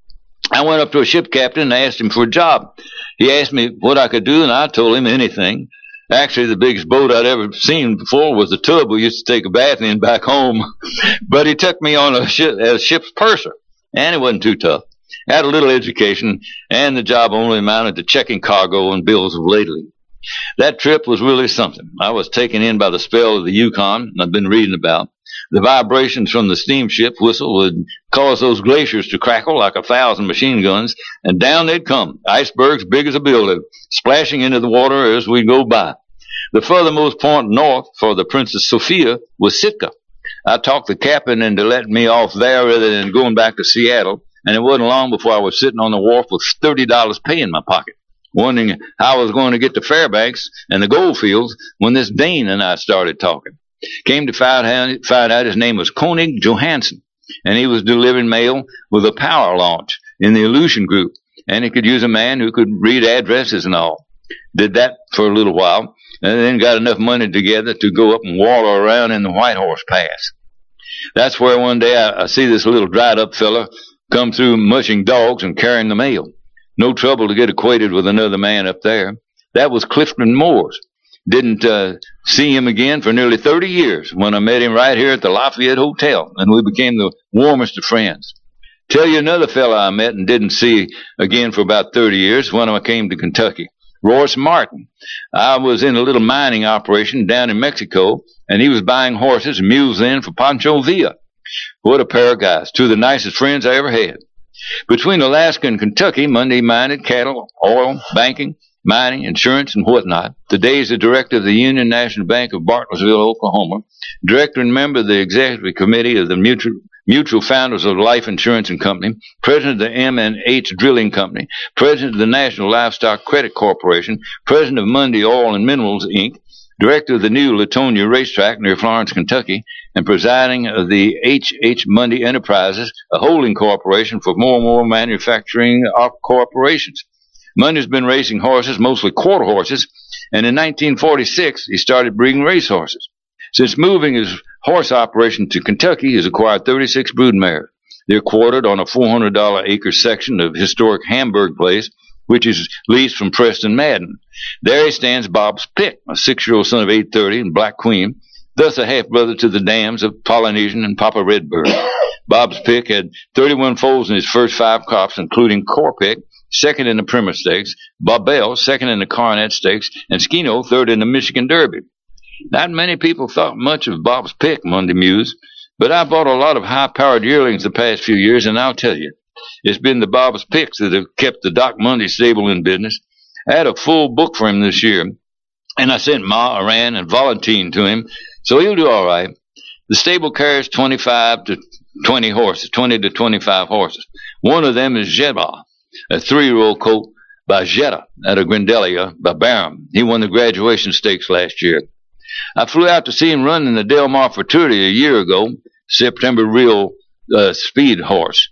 I went up to a ship captain and asked him for a job. He asked me what I could do, and I told him anything. Actually, the biggest boat I'd ever seen before was the tub we used to take a bath in back home. But he took me on as ship's purser, and it wasn't too tough. I had a little education, and the job only amounted to checking cargo and bills of lading. That trip was really something. I was taken in by the spell of the Yukon I've been reading about. The vibrations from the steamship whistle would cause those glaciers to crackle like 1,000 machine guns, and down they'd come, icebergs big as a building, splashing into the water as we'd go by. The furthermost point north for the Princess Sophia was Sitka. I talked the captain into letting me off there rather than going back to Seattle, and it wasn't long before I was sitting on the wharf with $30 pay in my pocket, wondering how I was going to get to Fairbanks and the goldfields when this Dane and I started talking. Came to find out his name was Koenig Johansson, and he was delivering mail with a power launch in the Aleutian group, and he could use a man who could read addresses and all. Did that for a little while, and then got enough money together to go up and waller around in the Whitehorse Pass. That's where one day I see this little dried-up fella come through mushing dogs and carrying the mail. No trouble to get acquainted with another man up there. That was Clifton Moores. Didn't see him again for nearly 30 years when I met him right here at the Lafayette Hotel, and we became the warmest of friends. Tell you another fella I met and didn't see again for about 30 years when I came to Kentucky. Royce Martin. I was in a little mining operation down in Mexico, and he was buying horses and mules then for Pancho Villa. What a pair of guys. 2 of the nicest friends I ever had. Between Alaska and Kentucky, Monday mined cattle, oil, banking, mining, insurance, and whatnot. Today is the director of the Union National Bank of Bartlesville, Oklahoma, director and member of the executive committee of the Mutual Founders of Life Insurance and Company, president of the M&H Drilling Company, president of the National Livestock Credit Corporation, president of Mundy Oil and Minerals, Inc., director of the new Latonia Racetrack near Florence, Kentucky, and presiding of the H. Mundy Enterprises, a holding corporation for more manufacturing corporations. Mundy's been racing horses, mostly quarter horses, and in 1946 he started breeding race horses. Since moving his horse operation to Kentucky, he's acquired 36 brood mares. They're quartered on a $400 acre section of historic Hamburg Place, which is leased from Preston Madden. There he stands Bob's Pick, a 6-year-old son of 830 and Black Queen, thus a half-brother to the dams of Polynesian and Papa Redbird. Bob's Pick had 31 foals in his first 5 crops, including Corpick, second in the Primer Stakes, Bobel, second in the Coronet Stakes, and Skino, third in the Michigan Derby. Not many people thought much of Bob's Pick, Monday mused, but I bought a lot of high-powered yearlings the past few years, and I'll tell you, it's been the Bob's Picks that have kept the Doc Mundy stable in business. I had a full book for him this year, and I sent Ma, Aran, and Valentine to him, so he'll do all right. The stable carries 25 to 20 horses, 20 to 25 horses. One of them is Jetta, a 3-year-old colt by Jetta out of Grindelia by Barham. He won the graduation stakes last year. I flew out to see him run in the Del Mar Futurity a year ago, September. Real speed horse.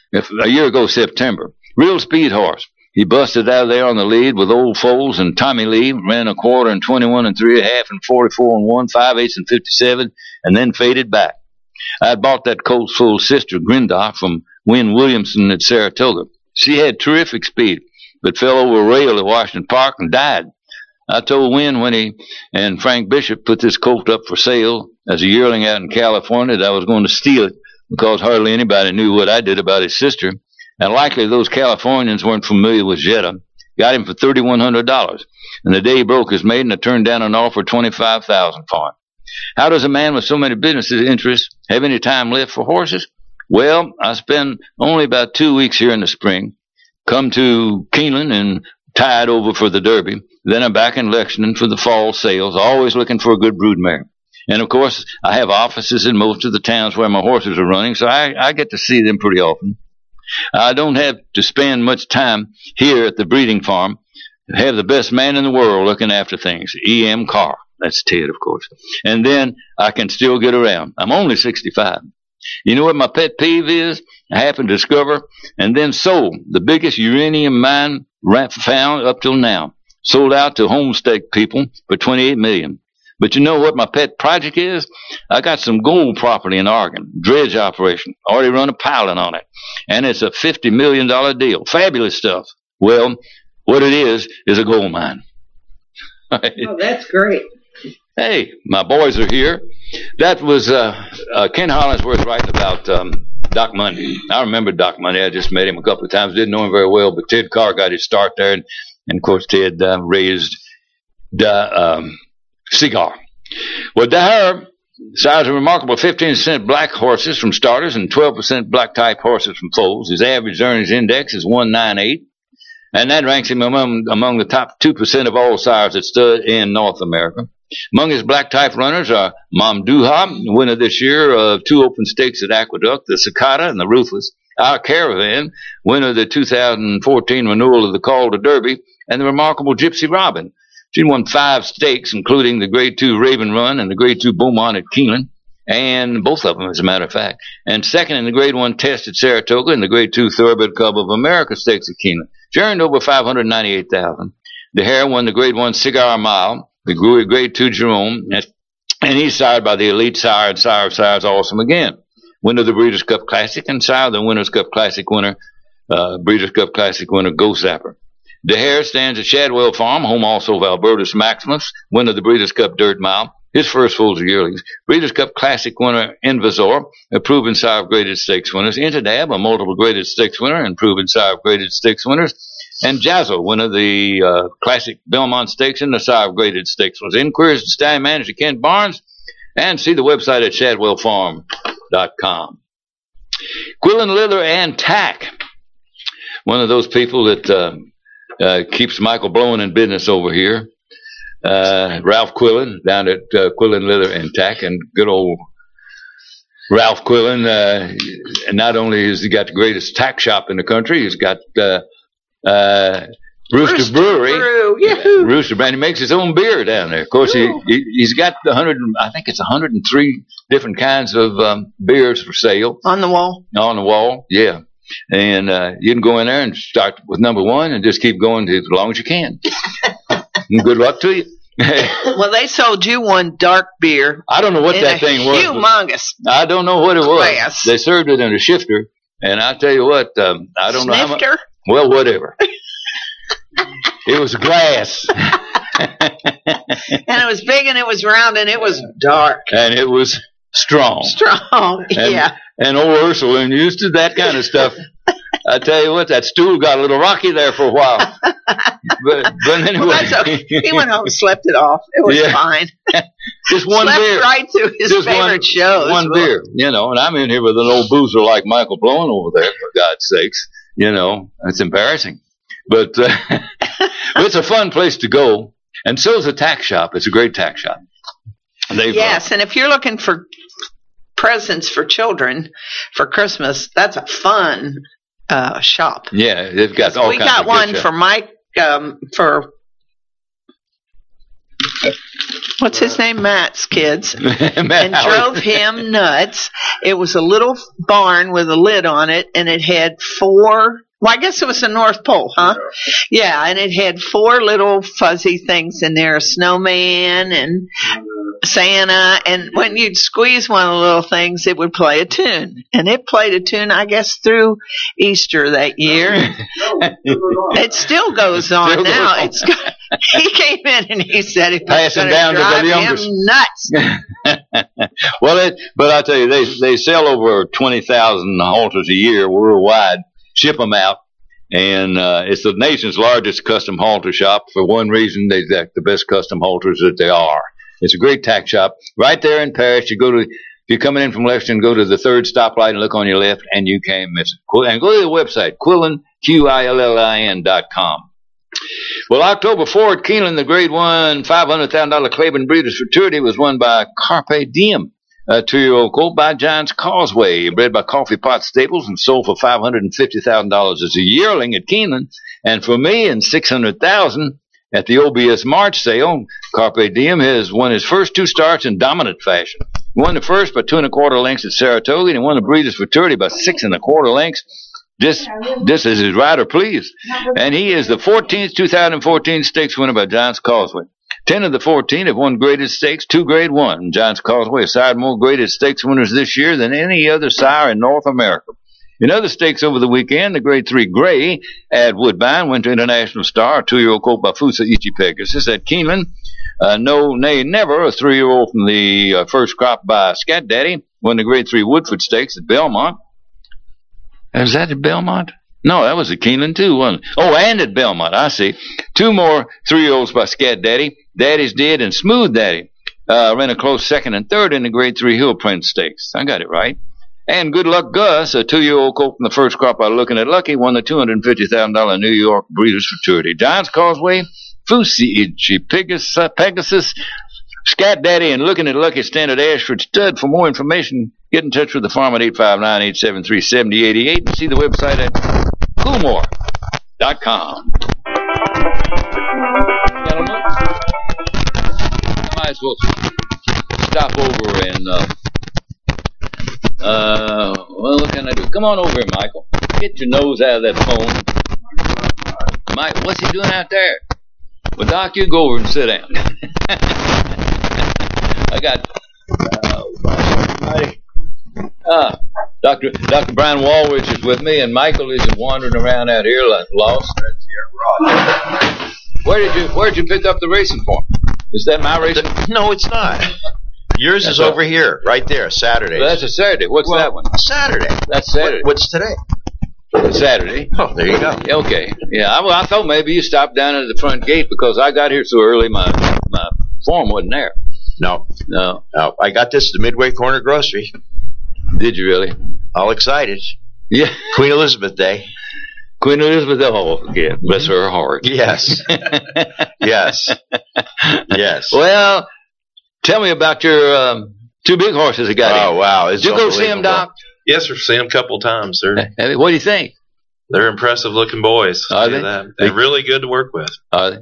A year ago, September. Real speed horse. He busted out of there on the lead with Old Foles and Tommy Lee, ran a quarter and 21 and 3 1/2 and 44 and 1, 5/8 and 57, and then faded back. I had bought that colt's full sister, Grinda, from Wynn Williamson at Saratoga. She had terrific speed, but fell over a rail at Washington Park and died. I told Wynn when he and Frank Bishop put this colt up for sale as a yearling out in California that I was going to steal it because hardly anybody knew what I did about his sister. And likely those Californians weren't familiar with Jetta. Got him for $3,100. And the day he broke his maiden, I turned down an offer of $25,000 for him. How does a man with so many business interests have any time left for horses? Well, I spend only about 2 weeks here in the spring, come to Keeneland and tide over for the Derby. Then I'm back in Lexington for the fall sales, always looking for a good broodmare. And, of course, I have offices in most of the towns where my horses are running, so I get to see them pretty often. I don't have to spend much time here at the breeding farm. I have the best man in the world looking after things, E.M. Carr. That's Ted, of course. And then I can still get around. I'm only 65. You know what my pet peeve is? I happened to discover and then sold the biggest uranium mine found up till now. Sold out to Homestake people for $28 million. But you know what my pet project is? I got some gold property in Oregon, dredge operation. Already run a pilot on it. And it's a $50 million deal. Fabulous stuff. Well, what it is a gold mine. Oh, that's great. Hey, my boys are here. That was Ken Hollingsworth writing about Doc Mundy. I remember Doc Mundy. I just met him a couple of times. Didn't know him very well, but Ted Carr got his start there. And of course, Ted raised Cigar. Well, Dahar sires a remarkable 15% black horses from starters and 12% black type horses from foals. His average earnings index is 198, and that ranks him among the top 2% of all sires that stud in North America. Among his black type runners are Mamduha, winner this year of 2 open stakes at Aqueduct, the Cicada and the Ruthless. Our Caravan, winner of the 2014 renewal of the Call to Derby, and the remarkable Gypsy Robin. She won 5 stakes, including the Grade 2 Raven Run and the Grade 2 Beaumont at Keeneland, and both of them, as a matter of fact. And second in the Grade 1 Test at Saratoga and the Grade 2 Thoroughbred Cup of America stakes at Keeneland. She earned over $598,000. The Hare won the Grade 1 Cigar Mile, the Grade 2 Jerome, and he's sired by the elite sire and sire of sires, Awesome Again. Winner of the Breeders' Cup Classic and sire of the Winners' Cup Classic winner, Breeders' Cup Classic winner, Ghost Zapper. The Hare stands at Shadwell Farm, home also of Albertus Maximus, winner of the Breeders' Cup Dirt Mile, his first foals are yearlings. Breeders' Cup Classic winner, Invasor, a proven sire of graded stakes winners. Interdab, a multiple graded stakes winner and proven sire of graded stakes winners. And Jazzo, winner of the Classic Belmont Stakes and the sire of graded stakes winners. Inquiries to stallion manager Kent Barnes, and see the website at shadwellfarm.com. Quillen Leather and Tack, one of those people that keeps Michael Blowen in business over here. Ralph Quillen down at Quillen Leather and Tack, and good old Ralph Quillen. And not only has he got the greatest tack shop in the country, he's got Rooster Brewery. Rooster Brand. He makes his own beer down there. Of course, he's got 103 different kinds of beers for sale. On the wall? On the wall, yeah. And you can go in there and start with number 1 and just keep going as long as you can. And good luck to you. Well, they sold you one dark beer. I don't know what that thing was. Humongous. I don't know what it was. Glass. They served it in a shifter, and I tell you what, I don't know how much. Snifter? Well, whatever. It was glass. And it was big and it was round and it was dark. And it was strong. Strong, yeah. And old Ursula used to that kind of stuff. I tell you what, that stool got a little rocky there for a while. But anyway. Well, that's okay. He went home and slept it off. It was fine. Just one slept beer. Right through his favorite shows. One beer, and I'm in here with an old boozer like Michael Blowen over there, for God's sakes. It's embarrassing. But it's a fun place to go. And so is a tack shop. It's a great tack shop. Yes, and if you're looking for presents for children for Christmas, that's a fun shop. Yeah, they've got all kinds of We got one for Mike, for what's his name? Matt's kids. And drove him nuts. It was a little barn with a lid on it, and it had 4... Well, I guess it was the North Pole, huh? Yeah, and it had 4 little fuzzy things in there, a snowman and Santa, and when you'd squeeze one of the little things, it would play a tune. And it played a tune, I guess, through Easter that year. It still goes on now. He came in and he said he was going to drive him nuts. But I tell you, they sell over 20,000 halters a year worldwide. Ship them out, And it's the nation's largest custom halter shop. For one reason, they're the best custom halters that they are. It's a great tack shop right there in Paris. If you're coming in from Lexington, go to the third stoplight and look on your left, and you can't miss it. And go to the website, Quillin, QILLIN.com. Well, October 4th, Keeneland, the Grade 1 $500,000 Claiborne Breeders' Futurity was won by Carpe Diem, a 2-year-old colt by Giants Causeway, bred by Coffee Pot Stables and sold for $550,000 as a yearling at Keeneland, and for $1,600,000 at the OBS March sale. Carpe Diem has won his first 2 starts in dominant fashion. He won the first by 2 1/4 lengths at Saratoga, and he won the Breeders' Futurity by 6 1/4 lengths. This is his rider, please. And he is the 14th 2014 stakes winner by Giants Causeway. 10 of the 14 have won graded stakes, 2 Grade 1. Giants Causeway has sired more graded stakes winners this year than any other sire in North America. In other stakes over the weekend, the Grade 3 Gray at Woodbine went to International Star, a 2-year-old colt by Fusa Ichi Pegasus. At Keeneland, No Nay Never, a 3-year-old from the first crop by Scat Daddy, won the Grade 3 Woodford Stakes at Belmont. Is that at Belmont? No, that was at Keeneland too, wasn't it? Oh, and at Belmont, I see. 2 more 3-year-olds by Scat Daddy. Daddy's Did and Smooth Daddy ran a close 2nd and 3rd in the Grade 3 Hill Prince Stakes. I got it right. And Good Luck Gus, a 2-year-old colt from the first crop by Looking at Lucky, won the $250,000 New York Breeders' Futurity. Giants Causeway, Fusi Pegasus, Scat Daddy, and Looking at Lucky stand at Ashford Stud. For more information, get in touch with the farm at 859-873-7088 and see the website at coolmore.com. Gentlemen, I might as well stop over and, well, what can I do? Come on over here, Michael. Get your nose out of that phone. Mike, what's he doing out there? Well, Doc, you go over and sit down. I got, Dr. Brian Walrich is with me, and Michael is wandering around out here like lost. Where'd you pick up the racing form? Is that my racing? No, it's not. Yours is over here, right there, Saturday. Well, that's a Saturday. What's that one? Saturday. That's Saturday. What's today? Saturday. Oh, there you go. Okay. Yeah, I thought maybe you stopped down at the front gate because I got here so early my form wasn't there. No. I got this at the Midway Corner Grocery. Did you really? All excited. Yeah. Queen Elizabeth Day. Queen Elizabeth, oh, yeah, bless her heart. Yes. Yes. Yes. Well, tell me about your 2 big horses that got in. Oh, wow. Did you go see them, Doc? Yes, we've seen them a couple of times. What do you think? They're impressive-looking boys. Are they? They're really good to work with. What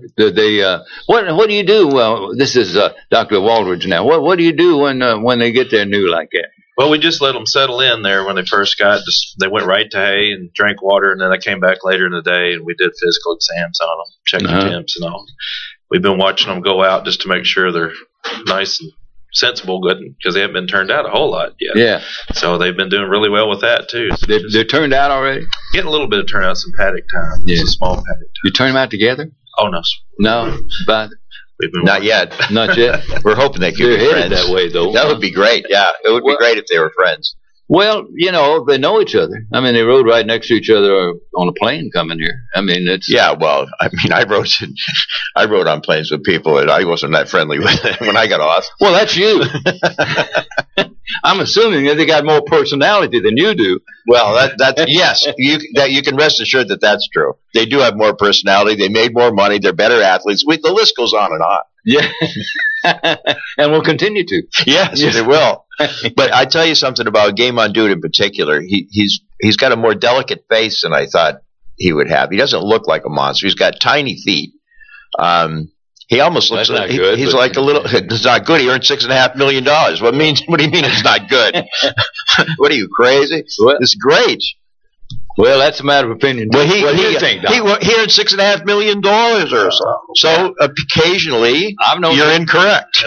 do you do? Well, this is Dr. Waldridge now. What do you do when they get there new like that? Well, we just let them settle in there when they first got. They went right to hay and drank water, and then they came back later in the day, and we did physical exams on them, checking temps and all. We've been watching them go out just to make sure they're nice and sensible, good, because they haven't been turned out a whole lot yet. Yeah. So they've been doing really well with that too. So they're turned out already? Getting a little bit of turnout, some paddock time. Yeah. It's a small paddock time. You turn them out together? Oh, no. No, but not yet. Not yet. We're hoping they could They're be headed friends. that way, though. That would be great. Yeah, it would be great if they were friends. Well, they know each other. I mean, they rode right next to each other on a plane coming here. I mean, it's... Yeah, well, I mean, I rode on planes with people, and I wasn't that friendly with them when I got off. Well, that's you. I'm assuming that they got more personality than you do. Well, yes, you can rest assured that that's true. They do have more personality. They made more money. They're better athletes. The list goes on and on. Yeah. And we'll continue to. Yes, they will. But I tell you something about Game on Dude in particular. He's got a more delicate face than I thought he would have. He doesn't look like a monster. He's got tiny feet. He almost looks like he's like a little. It's not good. He earned $6.5 million. What do you mean it's not good? What are you, crazy? What? It's great. Well, that's a matter of opinion. Well, he earned $6.5 million or so. So occasionally, you're incorrect.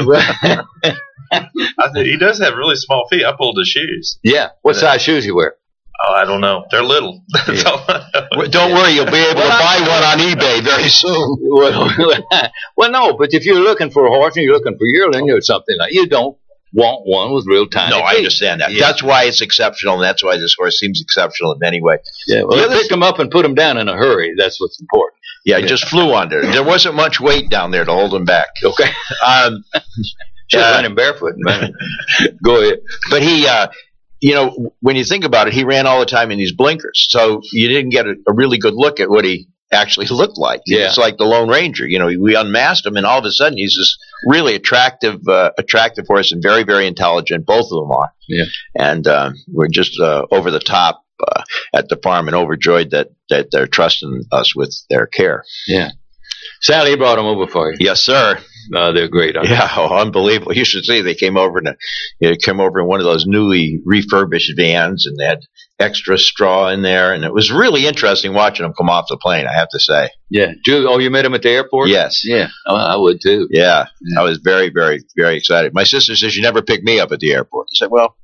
I think he does have really small feet. I pulled his shoes. Yeah. What size shoes you wear? Oh, I don't know. They're little. That's all I know. Don't worry, you'll be able to buy one on eBay very soon. Well, no, but if you're looking for a horse and you're looking for yearling or something, you don't want one with real tiny No, feet. I understand that. Yeah. That's why it's exceptional, and that's why this horse seems exceptional in many ways. Yeah, well, pick them up and put them down in a hurry. That's what's important. Yeah, he just flew under. There wasn't much weight down there to hold him back. Okay. Should run him barefoot. Man. Go ahead. But he, when you think about it, he ran all the time in these blinkers, so you didn't get a really good look at what he actually looked like. Yeah. It's like the Lone Ranger. We unmasked him, and all of a sudden he's this really attractive horse, and very, very intelligent. Both of them are. Yeah. And we're just over the top at the farm, and overjoyed that they're trusting us with their care. Yeah. Sally brought them over for you. Yes, sir. They're great. Yeah, unbelievable. You should see they came over in one of those newly refurbished vans, and they had extra straw in there, and it was really interesting watching them come off the plane, I have to say. Yeah. You met them at the airport? Yes. Yeah. Oh, I would too. Yeah. I was very, very, very excited. My sister says, "You never pick me up at the airport." I said, "Well,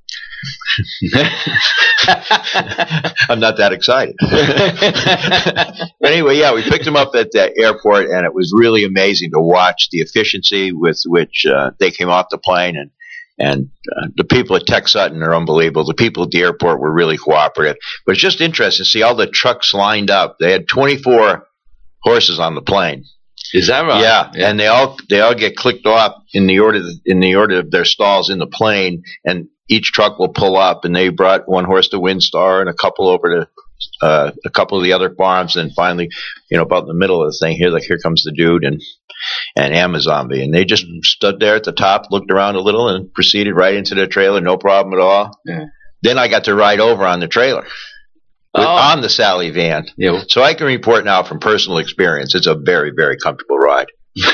I'm not that excited." But anyway, yeah, we picked them up at the airport, and it was really amazing to watch the efficiency with which they came off the plane, and the people at Tech Sutton are unbelievable. The people at the airport were really cooperative. But it's just interesting to see all the trucks lined up. They had 24 horses on the plane. Is that right? Yeah, and they all get clicked off in the order of their stalls in the plane, and each truck will pull up, and they brought one horse to WinStar and a couple over to a couple of the other farms, and finally, about in the middle of the thing, here comes the dude and Amazonby, and they just stood there at the top, looked around a little, and proceeded right into the trailer, no problem at all. Yeah. Then I got to ride over on the trailer. On the Sally van. Yeah. So I can report now from personal experience, it's a very, very comfortable ride.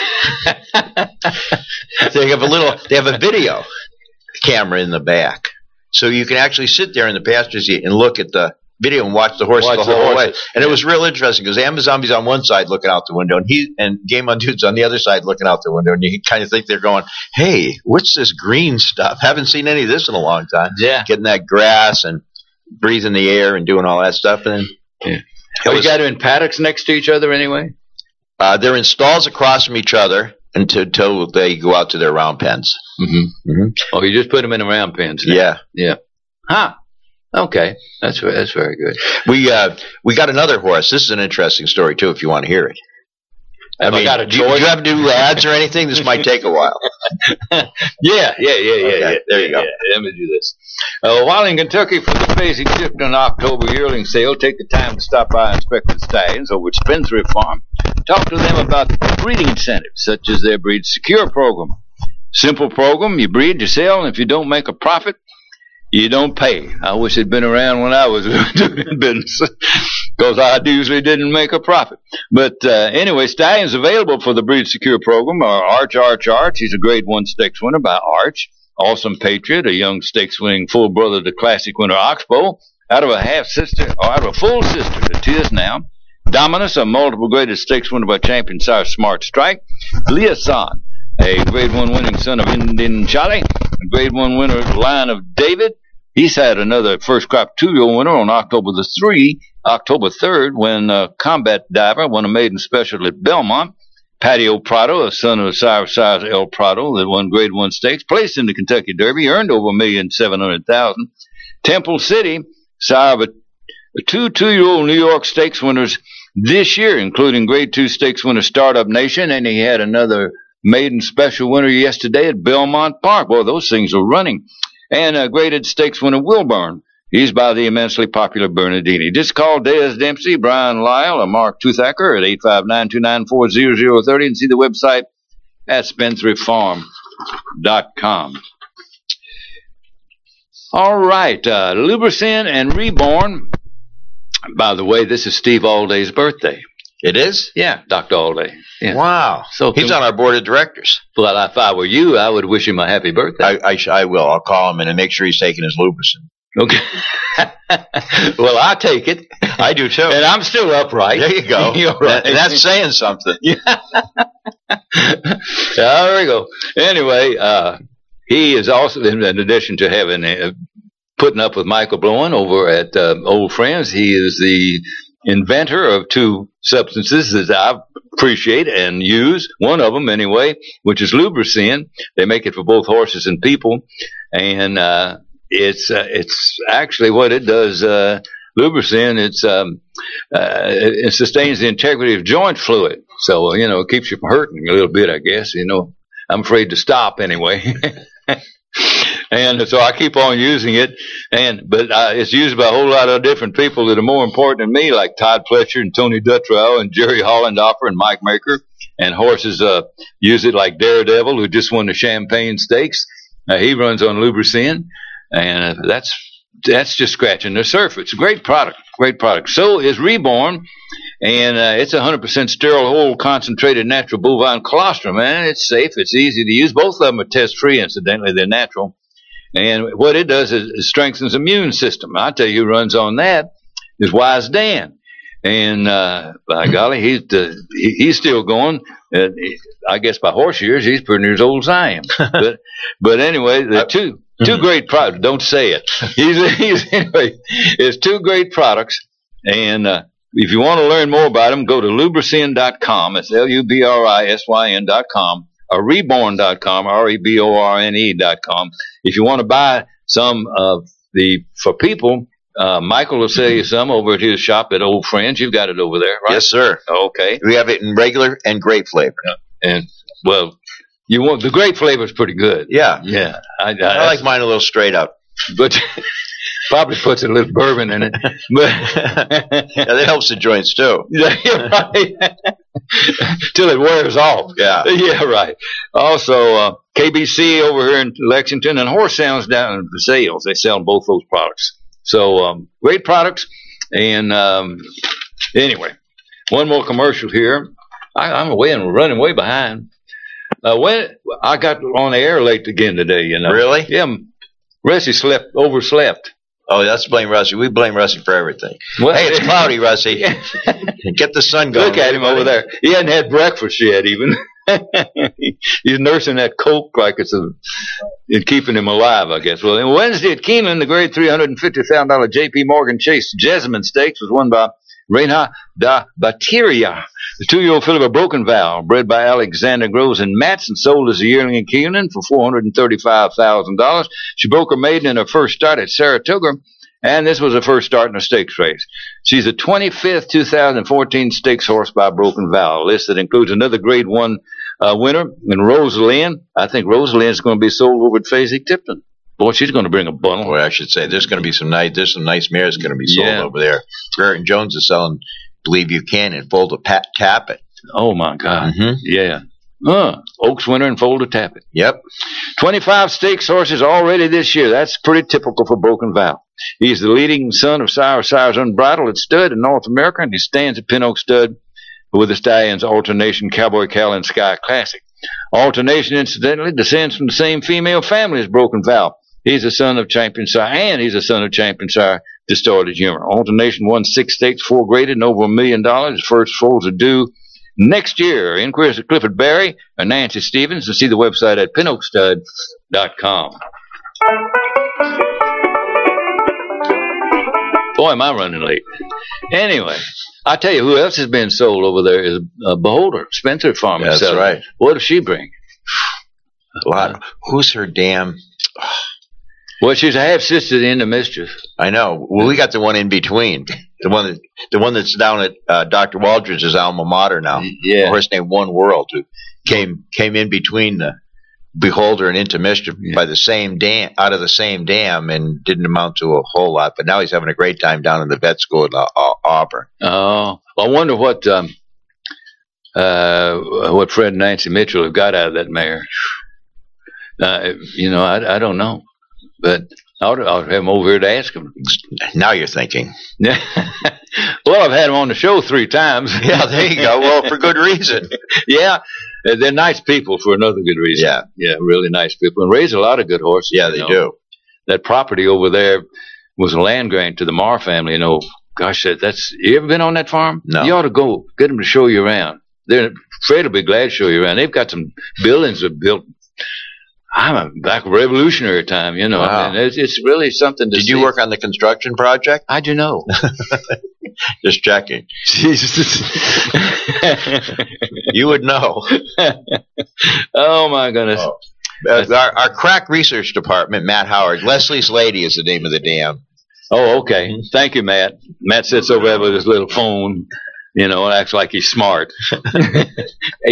They have a video camera in the back. So you can actually sit there in the passenger seat and look at the video and watch the horses the whole way. And it was real interesting because Amazonby's on one side looking out the window, and Game on Dude's on the other side looking out the window, and you kind of think they're going, "Hey, what's this green stuff? Haven't seen any of this in a long time." Yeah. Getting that grass and breathing the air and doing all that stuff. And you got them in paddocks next to each other anyway? They're in stalls across from each other until they go out to their round pens. Mm-hmm. Mm-hmm. Oh, you just put them in the round pens now. Yeah. Yeah. Huh. Okay. That's very good. We got another horse. This is an interesting story, too, if you want to hear it. I mean, do you have to do ads or anything? This might take a while. Yeah. Okay, there you go. Yeah, let me do this. While in Kentucky for the Basic Shifting in October yearling sale, take the time to stop by and inspect the stallions over at Spendthrift Farm. Talk to them about breeding incentives, such as their Breed Secure program. Simple program, you breed, you sell, and if you don't make a profit, you don't pay. I wish it'd been around when I was doing business, because I usually didn't make a profit. But anyway, stallions available for the Breed Secure program are Arch. He's a Grade 1 stakes winner by Arch. Awesome Patriot, a young stakes-winning full brother to Classic winner Oxbow, out of a full sister to Tis Now. Dominus, a multiple graded stakes winner by Champion Sire Smart Strike. Liaison, a Grade 1 winning son of Indian Charlie, a Grade 1 winner of the Line of David. He's had another first crop 2-year-old winner on October 3rd, when Combat Diver won a maiden special at Belmont. Patio Prado, a son of Sire El Prado, that won Grade 1 stakes, placed in the Kentucky Derby, earned over $1,700,000. Temple City, sire of two 2-year-old New York stakes winners this year, including Grade 2 stakes winner Startup Nation, and he had another maiden special winner yesterday at Belmont Park. Boy, those things are running. And a graded stakes winner Wilburn. He's by the immensely popular Bernardini. Just call Des Dempsey, Brian Lyle, or Mark Toothacker at 859-294-0030 and see the website at SpendthriftFarm.com. All right, Lubricin and Reborn. By the way, this is Steve Alday's birthday. It is? Yeah, Dr. Alday. Yeah. Wow. So he's on our board of directors. Well, if I were you, I would wish him a happy birthday. I will. I'll call him and make sure he's taking his Lubricin. Okay. Well, I take it. I do too. And I'm still upright. There you go. Right. That's saying something. Yeah. There we go. Anyway, he is also, in addition to having putting up with Michael Blowen over at Old Friends, he is the inventor of two substances that I appreciate and use. One of them, anyway, which is Lubricin. They make it for both horses and people, and it's actually what it does. Lubricin, it sustains the integrity of joint fluid, so it keeps you from hurting a little bit. I guess I'm afraid to stop anyway. And so I keep on using it, but it's used by a whole lot of different people that are more important than me, like Todd Fletcher and Tony Dutrow and Jerry Hollendoffer and Mike Maker. And horses use it, like Daredevil, who just won the Champagne Stakes. He runs on Lubricin, and that's just scratching the surface. It's a great product, great product. So is Reborn, and it's 100% sterile, whole, concentrated natural bovine colostrum, and it's safe, it's easy to use. Both of them are test-free, incidentally. They're natural. And what it does is it strengthens the immune system. I tell you who runs on that is Wise Dan. And by golly, he's still going. I guess by horse years, he's pretty near as old as I am. But anyway, the two great products. Don't say it. Anyway, it's two great products. And if you want to learn more about them, go to Lubricin.com. It's Lubrisyn.com. Or Reborn.com, Reborne.com. If you want to buy some for people, Michael will sell you some over at his shop at Old Friends. You've got it over there, right? Yes, sir. Okay. We have it in regular and grape flavor. And, well, the grape flavor is pretty good. Yeah. Yeah. I like mine a little straight up. But probably puts a little bourbon in it. But yeah, that helps the joints, too. Yeah, right. Till it wears off. Yeah. Yeah, right. Also, KBC over here in Lexington and Horse Sounds down in Versailles. They sell both those products. So, great products. And anyway, one more commercial here. I'm running way behind. When I got on the air late again today, Really? Yeah. Russie overslept. Oh, that's blame Russie. We blame Russie for everything. Well, hey, it's cloudy, Russie. Get the sun going. Look at him over there. He hadn't had breakfast yet, even. He's nursing that Coke like it's keeping him alive, I guess. Well, Wednesday at Keeneland, the grade $350,000 J.P. Morgan Chase Jessamine Stakes was won by Reina da Bateria. The 2-year-old filly of a broken vow, bred by Alexander Groves and Matson, sold as a yearling in Keeneland for $435,000. She broke her maiden in her first start at Saratoga, and this was her first start in a stakes race. She's the 25th 2014 stakes horse by Broken Vow, a list that includes another Grade 1 winner, and Rosalind. I think Rosalind's going to be sold over at Fasig Tipton. Boy, she's going to bring a bundle. Boy, I should say there's some nice mares going to be sold over there. Raritan Jones is selling Believe You Can and Fold a Tappet. Oh my God! Mm-hmm. Yeah. Oaks winner and Fold a Tappet. Yep. 25 stakes horses already this year. That's pretty typical for Broken Vow. He's the leading son of Sire's Unbridled at stud in North America, and he stands at Pin Oak Stud with the stallions Alternation, Cowboy Cal, and Sky Classic. Alternation, incidentally, descends from the same female family as Broken Vow. He's a son of Champion Sire, and he's a son of Champion Sire, Distorted Humor. Alternation won 6 stakes, 4 graded, and over $1 million. His first foals are due next year. Inquiries at Clifford Barry or Nancy Stevens, and see the website at pinoakstud.com. Boy, am I running late. Anyway, I tell you who else has been sold over there is Beholder, Spencer Farm. That's right. What does she bring? A lot. Who's her damn... Well, she's a half-sister to the End of Mischief. I know. Well, we got the one in between. The one that's down at Dr. Waldridge's alma mater now. Yeah. A horse named One World, who came in between the Beholder and Into Mischief by the same dam, out of the same dam, and didn't amount to a whole lot. But now he's having a great time down in the vet school at Auburn. Oh, I wonder what Fred and Nancy Mitchell have got out of that mare. I don't know. But I ought to have him over here to ask him. Now you're thinking. Well, I've had him on the show 3 times. Yeah, there you go. Well, for good reason. Yeah, they're nice people for another good reason. Yeah, really nice people. And raise a lot of good horses. Yeah, they do. That property over there was a land grant to the Marr family. Gosh, that's. You ever been on that farm? No. You ought to go. Get them to show you around. Fred will be glad to show you around. They've got some buildings that built. I'm back in Revolutionary time, Wow. I mean, it's really something to see. Did you work on the construction project? How'd you know? Just checking. Jesus. You would know. Oh my goodness. Our crack research department, Matt Howard. Leslie's Lady is the name of the dam. Oh, okay. Thank you, Matt. Matt sits over there with his little phone, and acts like he's smart. He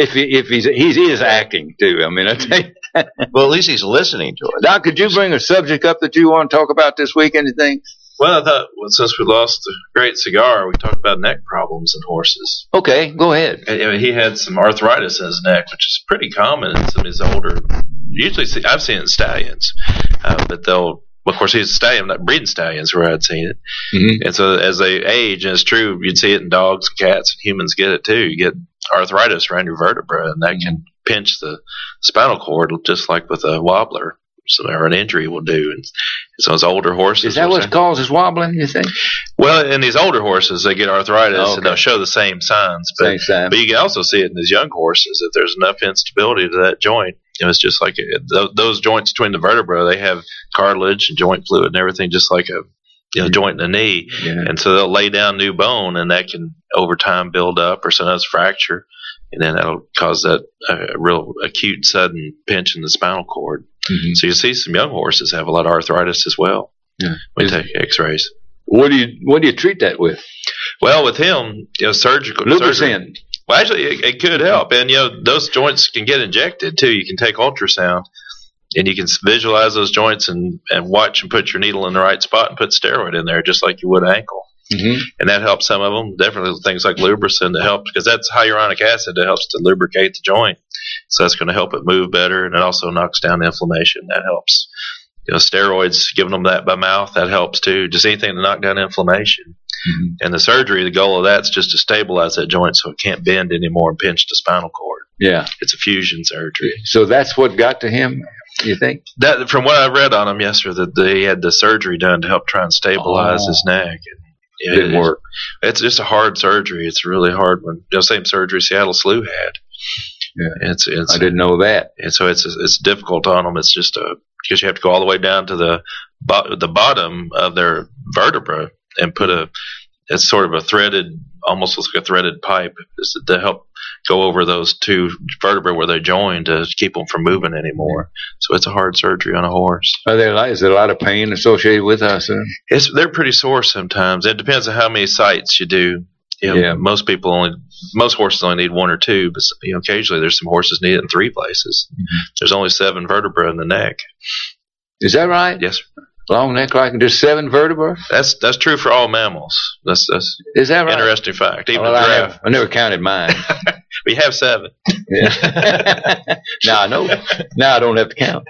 is acting too. I mean, I tell you. Well, at least he's listening to it. Now, could you bring a subject up that you want to talk about this week? Anything? Well, I thought since we lost the great cigar, we talked about neck problems in horses. Okay, go ahead. And, he had some arthritis in his neck, which is pretty common in some of his older. Usually, I've seen it in stallions, but they'll. Of course, he's a stallion, not breeding stallions where I'd seen it. Mm-hmm. And so as they age, and it's true, you'd see it in dogs, cats, and humans get it too. You get arthritis around your vertebra, and that can pinch the spinal cord just like with a wobbler. Or an injury will do. And so those older horses. Is that what causes wobbling, you think? Well, in these older horses, they get arthritis and they'll show the same signs. But you can also see it in these young horses if there's enough instability to that joint. It's just like those joints between the vertebrae, they have cartilage and joint fluid and everything, just like a joint in the knee. Yeah. And so they'll lay down new bone, and that can over time build up or sometimes fracture. And then that'll cause that real acute sudden pinch in the spinal cord. Mm-hmm. So you see some young horses have a lot of arthritis as well. Yeah. We take X-rays. What do you treat that with? Well, with him, surgical. Lubricant. Well, actually, it could help, and those joints can get injected too. You can take ultrasound, and you can visualize those joints and watch and put your needle in the right spot and put steroid in there, just like you would an ankle. Mm-hmm. And that helps some of them. Definitely things like Lubricin to help, because that's hyaluronic acid that helps to lubricate the joint. So that's going to help it move better, and it also knocks down inflammation. That helps. Steroids, giving them that by mouth, that helps too. Just anything to knock down inflammation. Mm-hmm. And the surgery, the goal of that's just to stabilize that joint so it can't bend anymore and pinch the spinal cord. Yeah. It's a fusion surgery. So that's what got to him, you think? That, from what I read on him yesterday, that he had the surgery done to help try and stabilize his neck. It didn't work. It's just a hard surgery. It's a really hard one. The same surgery Seattle Slew had. Yeah. I didn't know that. And so it's difficult on them. It's just because you have to go all the way down to the bottom of their vertebra and it's sort of a threaded, almost looks like a threaded pipe to help go over those two vertebrae where they join to keep them from moving anymore. So it's a hard surgery on a horse. Is there a lot of pain associated with us? They're pretty sore sometimes. It depends on how many sites you do. Most horses only need one or two, but occasionally there's some horses need it in 3 places. Mm-hmm. There's only 7 vertebrae in the neck. Is that right? Yes, sir. Long neck, like just 7 vertebrae? That's true for all mammals. That's is that right? Interesting fact. Even a giraffe. I never counted mine. We have 7. Yeah. Now I know. Now I don't have to count.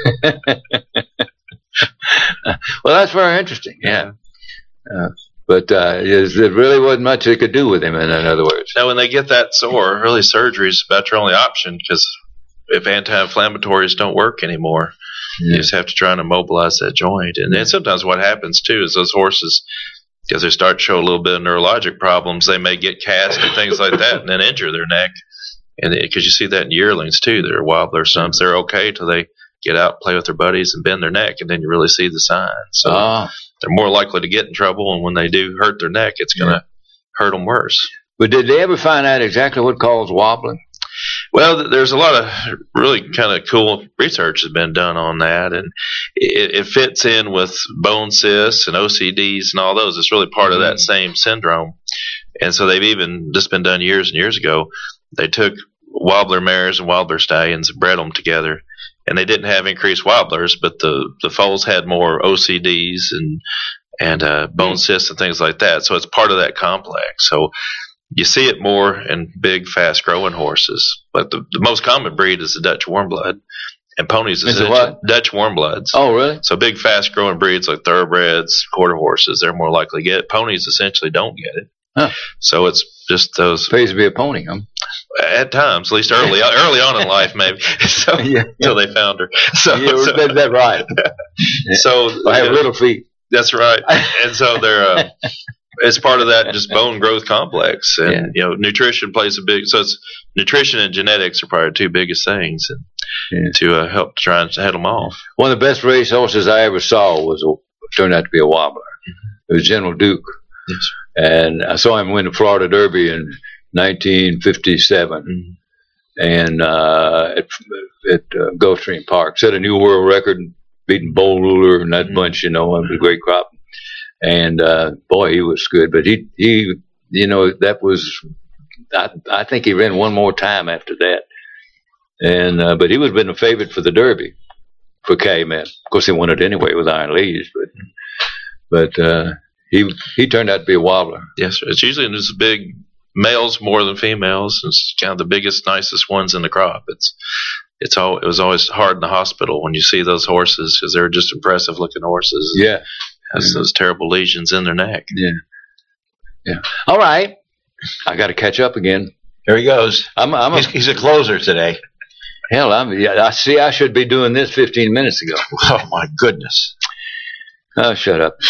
Well, that's very interesting. Yeah. But there really wasn't much they could do with him, in other words. Now, when they get that sore, really surgery is about your only option, because if anti-inflammatories don't work anymore, you just have to try and immobilize that joint. And then sometimes what happens, too, is those horses, because they start to show a little bit of neurologic problems, they may get cast and things like that and then injure their neck. And because you see that in yearlings, too, that are wobbler stumps, they're okay till they get out, play with their buddies, and bend their neck, and then you really see the signs. So they're more likely to get in trouble, and when they do hurt their neck, it's going to hurt them worse. But did they ever find out exactly what caused wobbling? Well, there's a lot of really kind of cool research has been done on that, and it fits in with bone cysts and OCDs and all those. It's really part of that same syndrome. And so they've even just been done years and years ago. They took wobbler mares and wobbler stallions and bred them together, and they didn't have increased wobblers, but the foals had more OCDs and bone cysts and things like that. So it's part of that complex. So you see it more in big, fast-growing horses. But the most common breed is the Dutch warmblood. And ponies is Dutch warmbloods. Oh, really? So big, fast-growing breeds like thoroughbreds, quarter horses, they're more likely to get it. Ponies essentially don't get it. Huh. So it's just those. Pays to be a pony, huh? At times, at least early on in life, maybe. So until they found her. So that's right. So I have little feet. That's right. And so they're. It's part of that just bone growth complex, and nutrition plays a big. So it's nutrition and genetics are probably the 2 biggest things, to help try and head them off. One of the best race horses I ever saw turned out to be a wobbler. It was General Duke. Yes, And I saw him win the Florida Derby in 1957, and at Gulfstream Park, set a new world record, beating Bo Ruler and that bunch. It was a great crop. And boy, he was good. But he that was. I think he ran one more time after that. And but he would have been a favorite for the Derby for Calumet. Of course, he won it anyway with Iron Leash, but he turned out to be a wobbler. Yes, sir. It's usually just big males more than females. It's kind of the biggest, nicest ones in the crop. It was always hard in the hospital when you see those horses because they're just impressive looking horses. Yeah, has those terrible lesions in their neck. Yeah. All right, I got to catch up again. Here he goes. He's a closer today. Hell, I see. I should be doing this 15 minutes ago. Oh my goodness. Oh, shut up.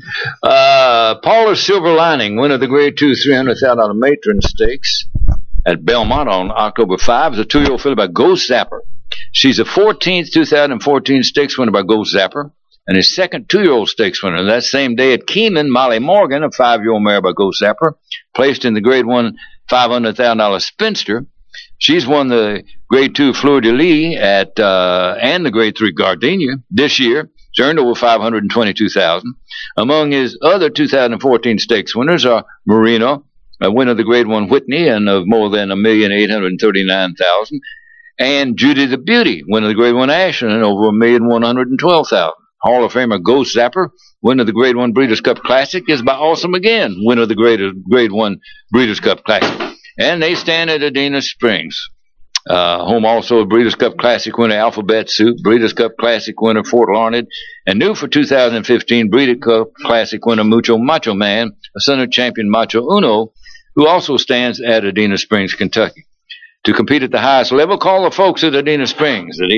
Paula Silver Lining, winner of the Grade 2 $300,000 Matron Stakes at Belmont on October 5, is a 2-year-old filly by Ghost Zapper. She's a 14th 2014 Stakes winner by Ghost Zapper, and his second 2-year-old Stakes winner. That same day at Keeneland, Molly Morgan, a 5-year-old mare by Ghost Zapper, placed in the Grade 1 $500,000 Spinster. She's won the Grade 2 Fleur de Lis and the Grade 3 Gardenia this year. She's earned over $522,000. Among his other 2014 Stakes winners are Marino, a winner of the Grade 1 Whitney and of more than $1,839,000, and Judy the Beauty, winner of the Grade 1 Ashland and over $1,112,000. Hall of Famer Ghost Zapper, winner of the Grade 1 Breeders' Cup Classic, is by Awesome again, winner of the Grade 1 Breeders' Cup Classic. And they stand at Adena Springs. Home also a Breeders' Cup Classic winner Alphabet Soup, Breeders' Cup Classic winner Fort Larned, and new for 2015 Breeders' Cup Classic winner Mucho Macho Man, a son of champion Macho Uno, who also stands at Adena Springs, Kentucky. To compete at the highest level, call the folks at Adena Springs at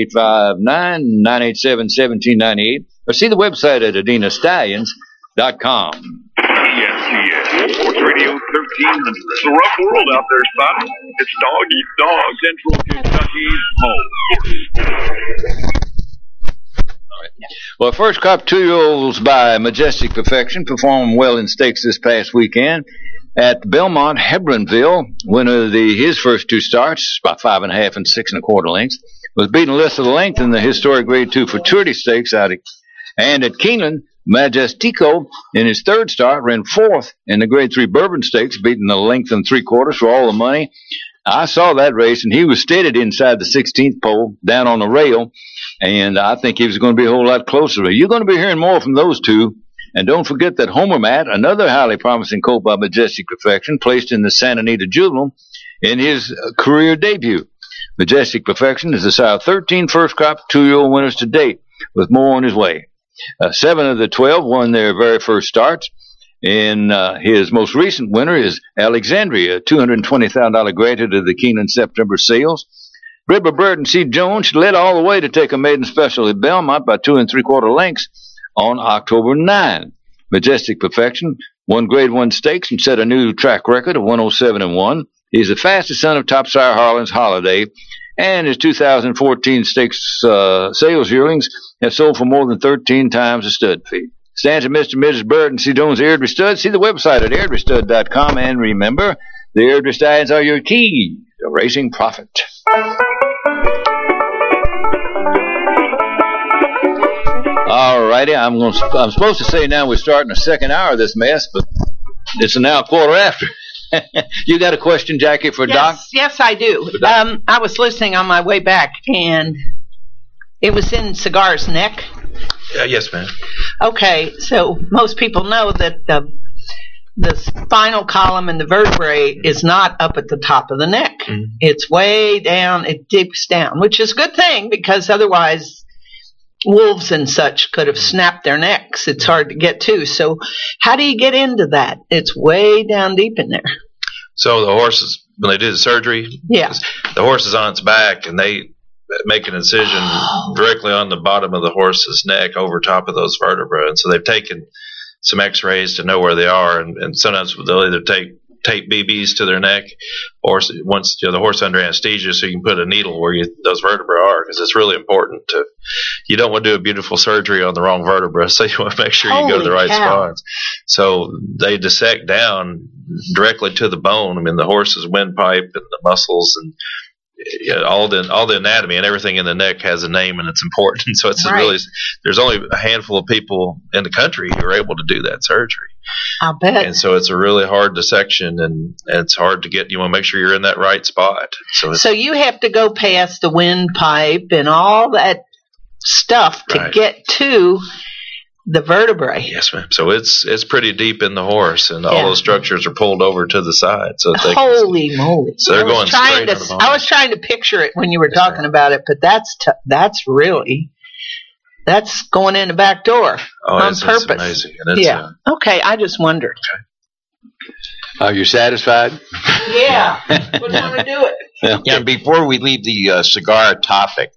859-987-1798 or see the website at adenastallions.com. Yes. Sports Radio 1300. It's a rough world out there, son. It's dog eat dog, Central Kentucky's home. Well, first crop 2-year-olds by Majestic Perfection performed well in stakes this past weekend at Belmont Hebronville. Winner of his first 2 starts, about 5.5 and 6.25 lengths, was beaten less of the length in the historic Grade 2 Futurity Stakes and at Keeneland, Majestico, in his 3rd start, ran 4th in the Grade 3 Bourbon Stakes, beating the length and 3/4 for all the money. I saw that race, and he was steadied inside the 16th pole, down on the rail, and I think he was going to be a whole lot closer. You're going to be hearing more from those two. And don't forget that Homer Matt, another highly promising colt by Majestic Perfection, placed in the Santa Anita Juvenile in his career debut. Majestic Perfection is the sire of 13 first crop 2-year-old winners to date, with more on his way. 7 of the 12 won their very first starts. And his most recent winner is Alexandria, $220,000 granted to the Keeneland September sales. Bridger Bird and C. Jones led all the way to take a maiden special at Belmont by 2 3/4 lengths on October 9. Majestic Perfection won Grade 1 Stakes and set a new track record of 107-1. He's the fastest son of Top Sire Harlan's Holiday, and his 2014 Stakes sales yearlings have sold for more than 13 times the stud fee. Stands at Mr. and Mrs. Bird and C. Jones Airdrie Stud. See the website at airdriestud.com, and remember, the Airdrie Stallions are your key to racing profit. All righty, I'm supposed to say now we're starting the second hour of this mess, but it's now 1/4 after. You got a question, Jackie, for Doc? Yes, I do. I was listening on my way back, and it was in Cigar's neck. Yes, ma'am. Okay, so most people know that the spinal column in the vertebrae is not up at the top of the neck. Mm-hmm. It's way down, it dips down, which is a good thing because otherwise wolves and such could have snapped their necks. It's hard to get to. So how do you get into that? It's way down deep in there. So the horses, when they do the surgery, the horse is on its back and they make an incision directly on the bottom of the horse's neck over top of those vertebrae. And so they've taken some x-rays to know where they are. And sometimes they'll either take tape BBs to their neck, or once the horse under anesthesia, so you can put a needle where those vertebrae are, because it's really important you don't want to do a beautiful surgery on the wrong vertebra, so you want to make sure you go to the right spots. So they dissect down directly to the bone. I mean, the horse's windpipe and the muscles and all the anatomy and everything in the neck has a name, and it's important. So it's really, there's only a handful of people in the country who are able to do that surgery. I'll bet. And so it's a really hard dissection, and it's hard to get. You want to make sure you're in that right spot. So you have to go past the windpipe and all that stuff to get to the vertebrae. Yes, ma'am. So it's pretty deep in the horse, and all those structures are pulled over to the side. So holy moly! So they're going straight to the bone. I was trying to picture it when you were talking about it, but that's going in the back door on purpose. It's amazing. And okay, I just wondered. Are you satisfied? Yeah. We're going to do it. Yeah. Before we leave the cigar topic,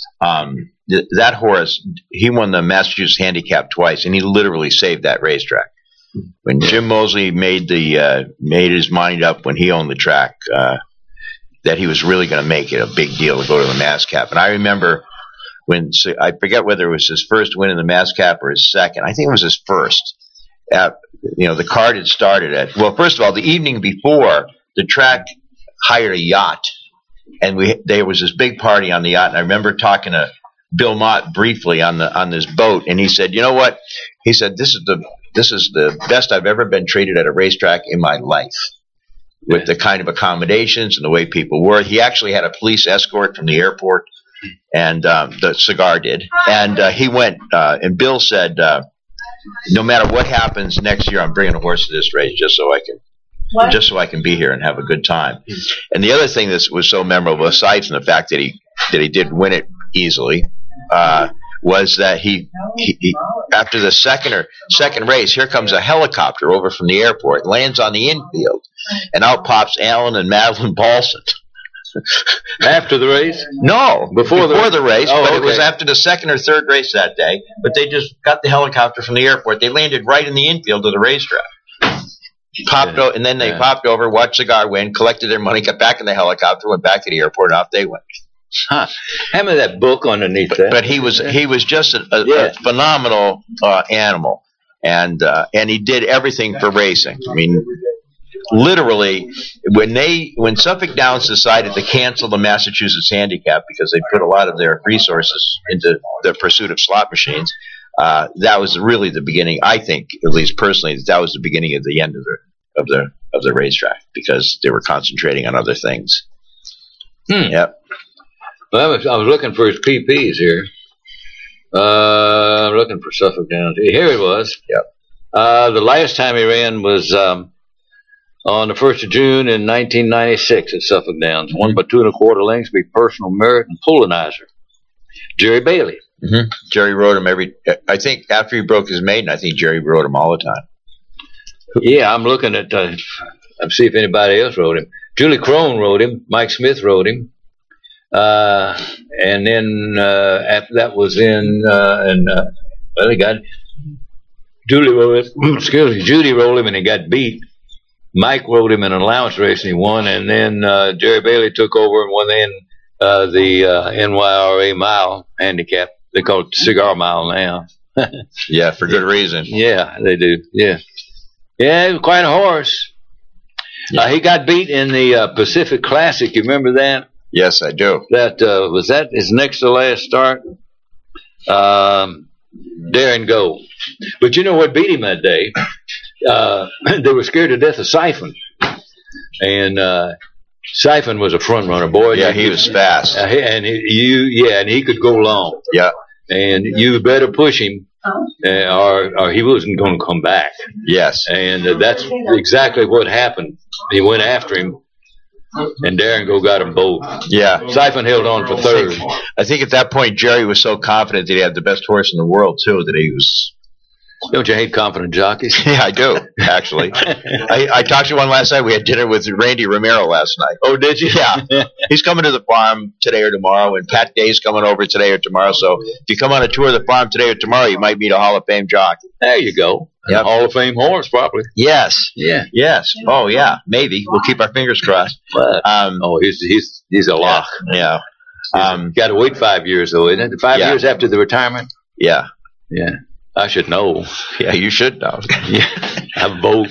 that horse, he won the Massachusetts Handicap twice, and he literally saved that racetrack. When Jim Mosley made his mind up when he owned the track, that he was really going to make it a big deal to go to the Mascap. And I remember I forget whether it was his first win in the Mascap or his second. I think it was his first. The card had started first of all, the evening before, the track hired a yacht, and there was this big party on the yacht. And I remember talking to Bill Mott briefly on this boat, and he said, "You know what?" He said, "This is the best I've ever been treated at a racetrack in my life, with the kind of accommodations and the way people were." He actually had a police escort from the airport, and the cigar did, and he went. And Bill said, "No matter what happens next year, I'm bringing a horse to this race just so I can be here and have a good time." And the other thing that was so memorable, aside from the fact that he did win it easily, was that he after the second race, here comes a helicopter over from the airport, lands on the infield, and out pops Alan and Madeline Paulson. After the race? No, before the race. Oh, but it was after the second or third race that day. But they just got the helicopter from the airport. They landed right in the infield of the racetrack. And then they popped over, watched Cigar win, collected their money, got back in the helicopter, went back to the airport, and off they went. Huh. Hand me that book underneath that. But he was just a phenomenal animal, and he did everything for racing. I mean, literally, when Suffolk Downs decided to cancel the Massachusetts Handicap because they put a lot of their resources into the pursuit of slot machines, that was really the beginning. I think, at least personally, that was the beginning of the end of the racetrack, because they were concentrating on other things. Yep. Well, I was looking for his PPs here. I'm looking for Suffolk Downs. Here it was. Yep. The last time he ran was on the 1st of June in 1996 at Suffolk Downs. Won by 2 1/4 lengths, be personal merit and Pollenizer. Jerry Bailey. Mm-hmm. Jerry rode him I think after he broke his maiden, I think Jerry rode him all the time. Yeah, I'm looking at see if anybody else rode him. Julie Crone rode him. Mike Smith rode him. And then after that was they got Judy rode him and he got beat. Mike rode him in an allowance race and he won, and then Jerry Bailey took over and won the NYRA mile handicap. They call it Cigar Mile now. Yeah, for good reason. Yeah, they do. Yeah, he was quite a horse. Yeah. He got beat in the Pacific Classic. You remember that? Yes, I do. That was his next to last start. Dare and Go. But you know what beat him that day? They were scared to death of Siphon. And Siphon was a front runner, boy. Yeah, he was fast. And he could go long. Yeah. And you better push him, or he wasn't going to come back. Yes. And that's exactly what happened. He went after him, and Darren Go got them both. Yeah. Siphon held on for third. I think at that point Jerry was so confident that he had the best horse in the world too, that he was Don't you hate confident jockeys? Yeah, I do, actually. I talked to one last night. We had dinner with Randy Romero last night. Oh, did you? Yeah. He's coming to the farm today or tomorrow, and Pat Day's coming over today or tomorrow. So if you come on a tour of the farm today or tomorrow, you might meet a Hall of Fame jockey. There you go. Yep. Hall of Fame horse, probably. Yes. Yeah. Yes. Oh, yeah. Maybe. We'll keep our fingers crossed. But, he's a lock. Yeah. Got to wait 5 years, though, isn't it? 5 years after the retirement? Yeah. Yeah. I should know. Yeah, you should know. Yeah. I vote.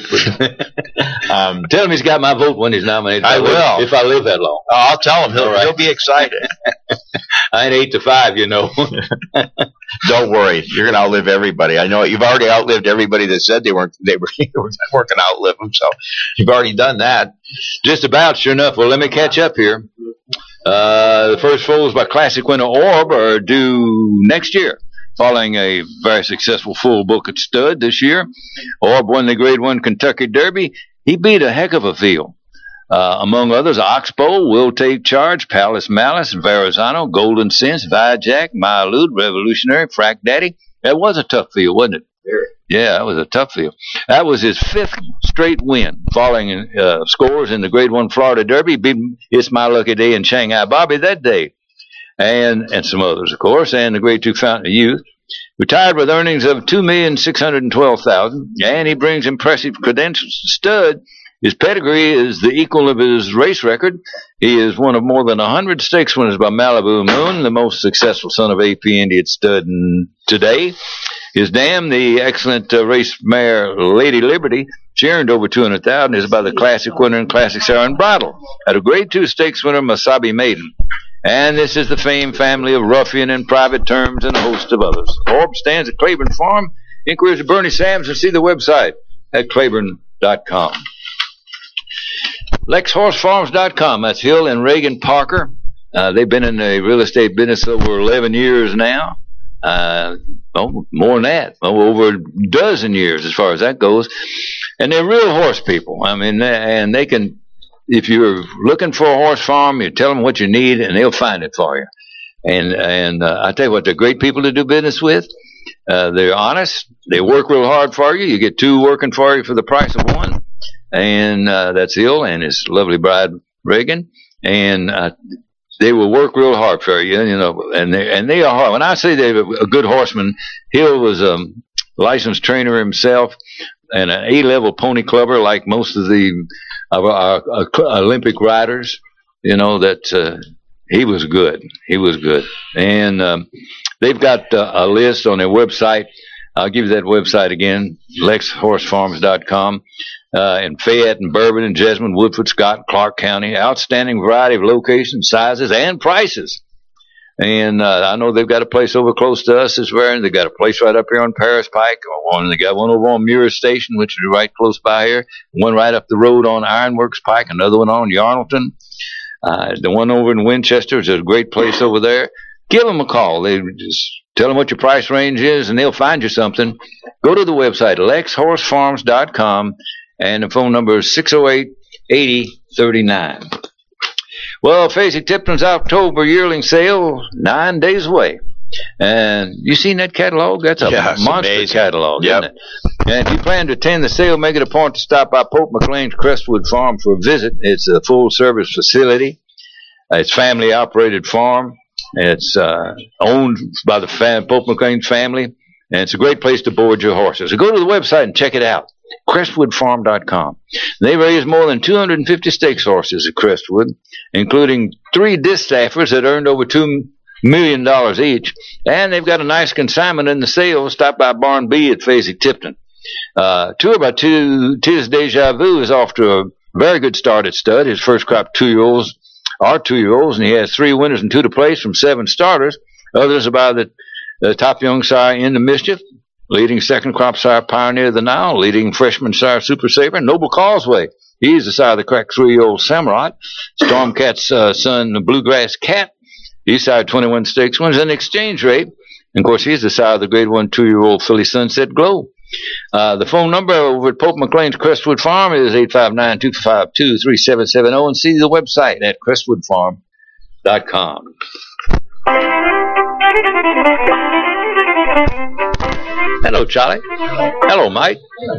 Tell him he's got my vote when he's nominated. I will. If I live that long. Oh, I'll tell him. He'll be excited. I ain't 8 to 5, you know. Don't worry. You're going to outlive everybody. I know you've already outlived everybody that said they were going to outlive them. So you've already done that. Just about, sure enough. Well, let me catch up here. The first foals by Classic winner Orb are due next year, following a very successful full book at stud this year. Orb won the Grade 1 Kentucky Derby. He beat a heck of a field. Among others, Oxbow, Will Take Charge, Palace Malice, Verrazano, Golden Sense, Vijack, Mylud, Revolutionary, Frack Daddy. That was a tough field, wasn't it? Yeah, that was a tough field. That was his 5th straight win, following scores in the Grade 1 Florida Derby. Beat It's My Lucky Day and Shanghai Bobby that day. And some others, of course, and the Grade 2 Fountain of Youth. Retired with earnings of $2,612,000, and he brings impressive credentials to stud. His pedigree is the equal of his race record. He is one of more than 100 stakes winners by Malibu Moon, the most successful son of A.P. Indy at stud today. His dam, the excellent race mare Lady Liberty, she earned over $200,000, is by the Classic winner and Classic Siren Bridle. At a Grade 2 stakes winner, Masabi Maiden. And this is the famed family of Ruffian and Private Terms and a host of others. Orb stands at Claiborne Farm. Inquiries of Bernie Sams and see the website at claiborne.com. LexHorseFarms.com. That's Hill and Reagan Parker. They've been in the real estate business over 11 years now. More than that. Over a dozen years as far as that goes. And they're real horse people. I mean, and they can, if you're looking for a horse farm, you tell them what you need and they'll find it for you. And I tell you what, they're great people to do business with. They're honest. They work real hard for you. You get 2 working for you for the price of 1. And that's Hill and his lovely bride Reagan, and they will work real hard for you, you know. And they are hard. When I say they're a good horseman, Hill was a licensed trainer himself and an A-level pony clubber, like most of the Olympic riders. You know that he was good. He was good, and they've got a list on their website. I'll give you that website again, LexHorseFarms.com. In Fayette and Bourbon and Jessamine, Woodford, Scott, and Clark County. Outstanding variety of locations, sizes, and prices. And I know they've got a place over close to us this very. They've got a place right up here on Paris Pike. They got one over on Muir Station, which is right close by here. One right up the road on Ironworks Pike. Another one on Yarnleton. The one over in Winchester is a great place over there. Give them a call. They just tell them what your price range is, and they'll find you something. Go to the website, LexHorseFarms.com. And the phone number is 608-8039. Well, Facey Tipton's October yearling sale, 9 days away. And you seen that catalog? That's a monster amazing catalog, isn't it? And if you plan to attend the sale, make it a point to stop by Pope McLean's Crestwood Farm for a visit. It's a full-service facility. It's family-operated farm. It's owned by the Pope McLean family. And it's a great place to board your horses. So go to the website and check it out. Crestwoodfarm.com. They raised more than 250 stakes horses at Crestwood, including 3 distaffers that earned over $2 million each. And they've got a nice consignment in the sale. Stop by Barn B at Facey Tipton. Tour by Tiz Deja Vu is off to a very good start at stud. His first crop 2-year-olds are 2-year-olds, and he has 3 winners and 2 to place from 7 starters. Others are by the top young sire In the Mischief, leading second crop sire Pioneer of the Nile, leading freshman sire Super Saver, Noble Causeway. He's the sire of the crack 3-year-old Samurott. Stormcat's son, the Bluegrass Cat. He's sired 21 stakes winners in exchange rate. And of course, he's the sire of the Grade 1 2-year-old filly Sunset Glow. The phone number over at Pope McLean's Crestwood Farm is 859-252-3770, and see the website at crestwoodfarm.com. Hello, Charlie. Hello, Mike.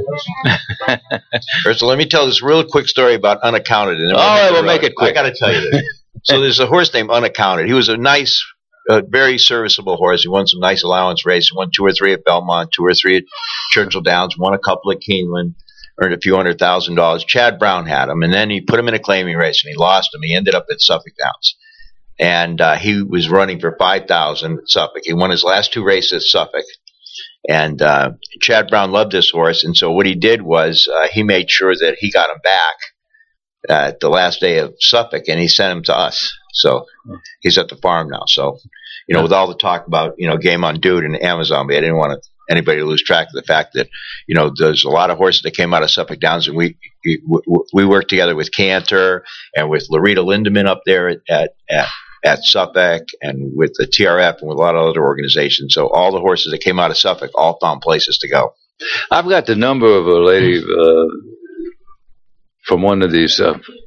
So let me tell this real quick story about Unaccounted. And All right, we'll make it quick. I got to tell you this. So there's a horse named Unaccounted. He was a nice, very serviceable horse. He won some nice allowance races. Won 2 or 3 at Belmont, 2 or 3 at Churchill Downs. Won a couple at Keeneland. Earned a few $100,000. Chad Brown had him, and then he put him in a claiming race, and he lost him. He ended up at Suffolk Downs, and he was running for $5,000 at Suffolk. He won his last 2 races at Suffolk, and Chad Brown loved this horse, and so what he did was he made sure that he got him back at the last day of Suffolk, and he sent him to us. So he's at the farm now. So, with all the talk about, Game on Dude and Amazon, I didn't want anybody to lose track of the fact that, there's a lot of horses that came out of Suffolk Downs, and we worked together with Cantor and with Loretta Lindemann up there at Suffolk, and with the TRF and with a lot of other organizations. So all the horses that came out of Suffolk all found places to go. I've got the number of a lady from one of these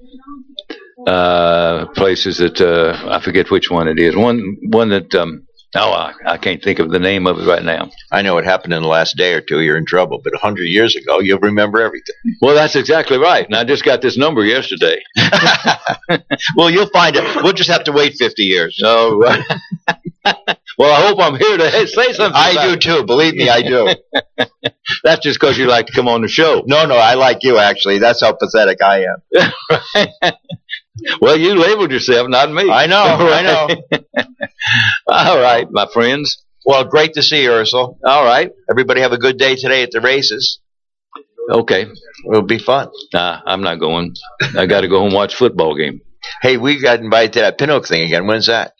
places that I forget which one it is. One that I can't think of the name of it right now. I know it happened in the last day or two. You're in trouble. But 100 years ago, you'll remember everything. Well, that's exactly right. And I just got this number yesterday. Well, you'll find it. We'll just have to wait 50 years. Oh, right. Well, I hope I'm here to say something. I do too. Believe me, I do. That's just because you like to come on the show. No, I like you, actually. That's how pathetic I am. Right. Well, you labeled yourself, not me. I know. All right, my friends. Well, great to see you, Ursel. All right. Everybody have a good day today at the races. Okay. It'll be fun. I'm not going. I got to go home and watch football game. Hey, we got invited to that Pinhook thing again. When's that?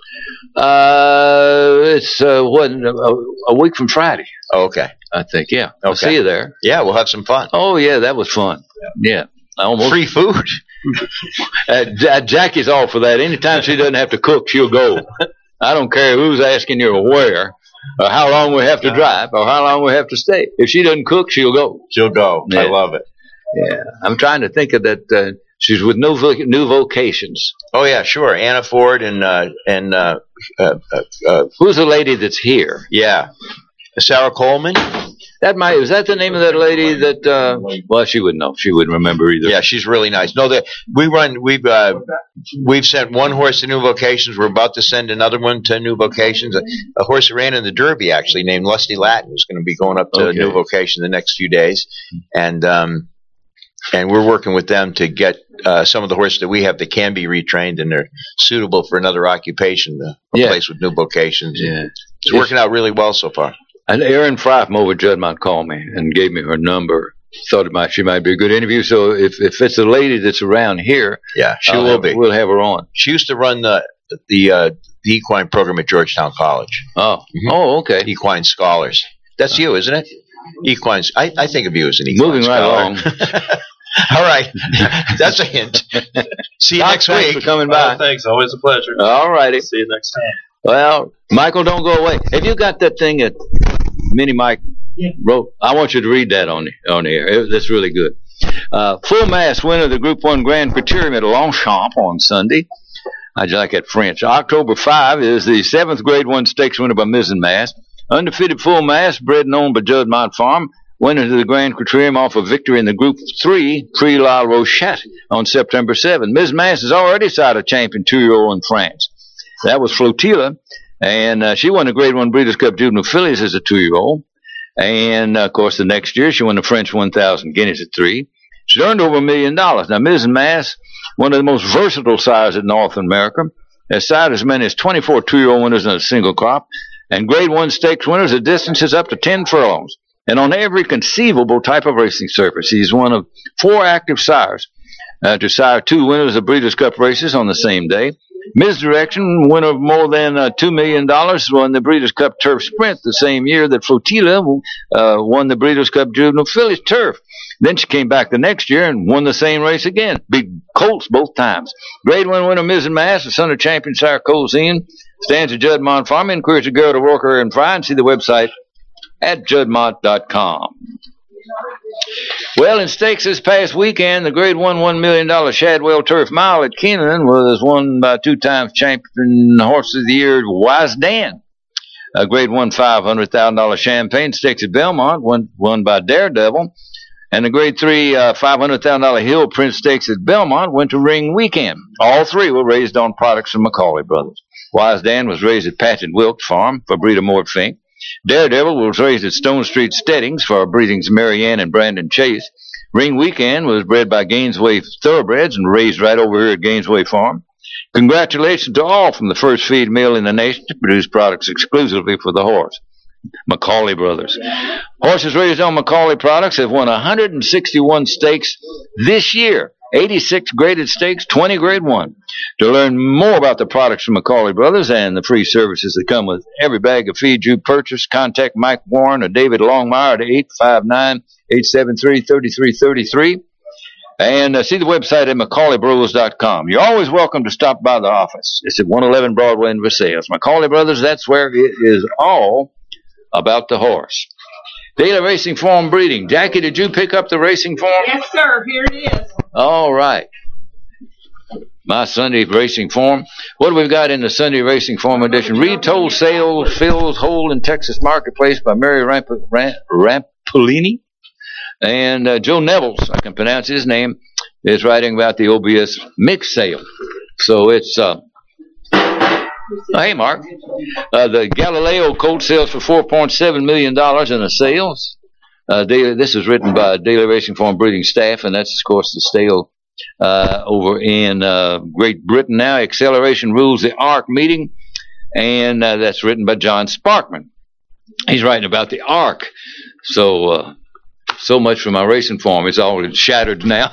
It's a week from Friday. Oh, okay. I think, yeah. Okay. I'll see you there. Yeah, we'll have some fun. Oh, yeah, that was fun. Yeah. Free food. Jackie's all for that. Anytime she doesn't have to cook, she'll go. I don't care who's asking you where, or how long we have to drive, or how long we have to stay. If she doesn't cook, she'll go. She'll go. Yeah. I love it. Yeah. I'm trying to think of that. She's with New Vocations. Oh, yeah, sure. Anna Ford and who's the lady that's here? Yeah. Sarah Coleman? Is that the name of that lady that, well, she wouldn't know. She wouldn't remember either. Yeah, she's really nice. No, we've sent one horse to New Vocations. We're about to send another one to New Vocations. A horse that ran in the Derby, actually, named Lusty Latin, is going to be going up to New Vocation the next few days. And we're working with them to get some of the horses that we have that can be retrained and they're suitable for another occupation to replace with New Vocations. Yeah. It's working out really well so far. And Erin Fry from over Juddmonte called me and gave me her number. Thought she might be a good interview. So if it's a lady that's around here, yeah, she will be. We'll have her on. She used to run the equine program at Georgetown College. Oh, okay. Equine Scholars. That's you, isn't it? Equines. I think of you as an equine Moving scholar. right along. All right. That's a hint. See you next week. For coming by. Thanks. Always a pleasure. All righty. See you next time. Well, Michael, don't go away. Have you got that thing that Mini Mike wrote? I want you to read that on the air. That's really good. Full Mass winner of the Group 1 Grand Criterium at Longchamp on Sunday. I like that French. October 5 is the 7th Grade 1 Stakes winner by Mizzen Mass. Undefeated Full Mass, bred and owned by Juddmonte Farm, went into the Grand Criterium off a victory in the Group 3 Prix La Rochette on September 7. Mizzen Mass has already sired a champion 2-year-old in France. That was Flotilla, and she won the Grade 1 Breeders' Cup Juvenile Fillies as a 2-year-old. And, of course, the next year she won the French 1,000 guineas at 3. She earned over $1 million. Now, Mizzen Mass, one of the most versatile sires in North America, has sired as many as 24 2-year-old winners in a single crop, and Grade 1 Stakes winners at distances up to 10 furlongs. And on every conceivable type of racing surface, he's one of 4 active sires to sire 2 winners of Breeders' Cup races on the same day. Misdirection, winner of more than $2 million, won the Breeders' Cup Turf Sprint the same year that Flotilla won the Breeders' Cup Juvenile Fillies Turf. Then she came back the next year and won the same race again. Big colts both times. Grade 1 winner Mizzen Mass, the son of champion sire Colesine, stands at Juddmonte Farm. Encourage a girl to work her and fry and see the website at juddmonte.com. Well, in stakes this past weekend, the Grade 1 $1 million Shadwell Turf Mile at Keeneland was won by 2 times champion horse of the year, Wise Dan. Grade 1 $500,000 Champagne Stakes at Belmont, won by Daredevil. And the Grade 3 $500,000 Hill Prince Stakes at Belmont went to Ring Weekend. All three were raised on products from McCauley Brothers. Wise Dan was raised at Patrick Wilkes Farm for breeder Mort Fink. Daredevil was raised at Stone Street Steadings for breedings Marianne and Brandon Chase. Ring Weekend was bred by Gainesway Thoroughbreds and raised right over here at Gainesway Farm. Congratulations to all from the first feed mill in the nation to produce products exclusively for the horse. McCauley Brothers. Horses raised on McCauley products have won 161 stakes this year. 86 graded stakes, 20 grade 1. To learn more about the products from McCauley Brothers and the free services that come with every bag of feed you purchase, contact Mike Warren or David Longmire at 859-873-3333. And see the website at McCauleyBros.com. You're always welcome to stop by the office. It's at 111 Broadway in Versailles. McCauley Brothers, that's where it is all about the horse. Daily Racing Form breeding. Jackie, did you pick up the racing form? Yes, sir. Here it is. All right. My Sunday Racing Form. What do we got in the Sunday Racing Form edition? Retold sales fills hole in Texas marketplace by Mary Rampolini. And Joe Nevels, I can pronounce his name, is writing about the OBS mix sale. So it's... hey, Mark. The Galileo colt sells for $4.7 million in the sales. This is written by Daily Racing Form breeding staff, and that's, of course, the sale over in Great Britain now. Acceleration rules the ARC meeting, and that's written by John Sparkman. He's writing about the ARC. So much for my racing form. It's all shattered now.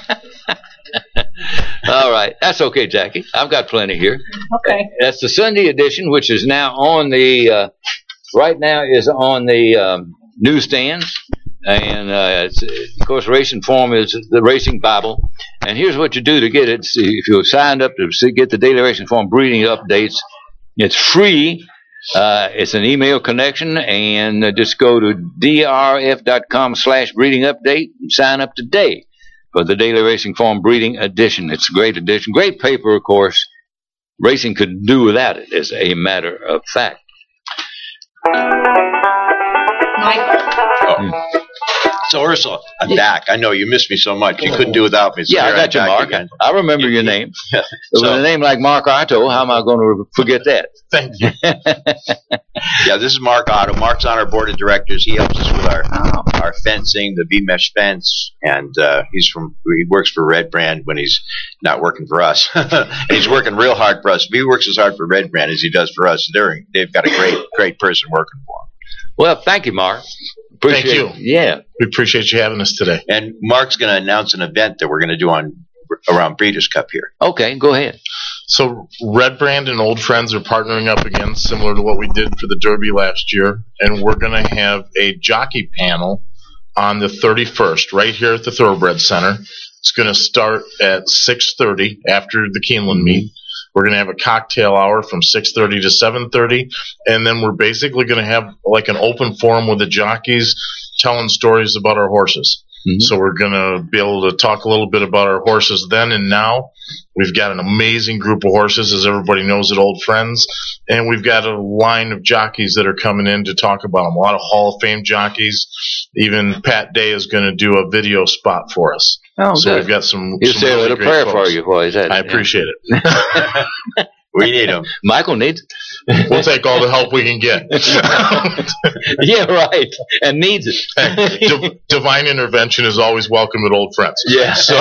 All right. That's okay, Jackie. I've got plenty here. Okay. That's the Sunday edition, which is now on the, right now is on the newsstands. And, of course, Racing Form is the Racing Bible. And here's what you do to get it. If you're signed up to get the Daily Racing Form breeding updates, it's free. It's an email connection, and just go to drf.com/breeding update and sign up today for the Daily Racing Form breeding edition. It's a great edition. Great paper, of course. Racing could do without it, as a matter of fact. So, Ursula, I'm back. I know you missed me so much. You couldn't do without me. So yeah, I got you, Mark. Again. I remember your name. With a name like Mark Otto, how am I going to forget that? Thank you. Yeah, this is Mark Otto. Mark's on our board of directors. He helps us with our fencing, the V-mesh fence, and he works for Red Brand when he's not working for us. And he's working real hard for us. If he works as hard for Red Brand as he does for us, they've got a great person working for him. Well, thank you, Mark. Thank you. Yeah. We appreciate you having us today. And Mark's going to announce an event that we're going to do around Breeders' Cup here. Okay, go ahead. So Red Brand and Old Friends are partnering up again, similar to what we did for the Derby last year. And we're going to have a jockey panel on the 31st, right here at the Thoroughbred Center. It's going to start at 6:30 after the Keeneland meet. We're going to have a cocktail hour from 6:30 to 7:30, and then we're basically going to have like an open forum with the jockeys telling stories about our horses. Mm-hmm. So we're going to be able to talk a little bit about our horses then and now. We've got an amazing group of horses, as everybody knows, at Old Friends, and we've got a line of jockeys that are coming in to talk about them. A lot of Hall of Fame jockeys. Even Pat Day is going to do a video spot for us. Oh, so good. We've got some. He'll say a little prayer for you, boys. I appreciate it. We need him. Michael needs it. We'll take all the help we can get. Yeah, right. And needs it. Hey, divine intervention is always welcome at Old Friends. Yeah. So.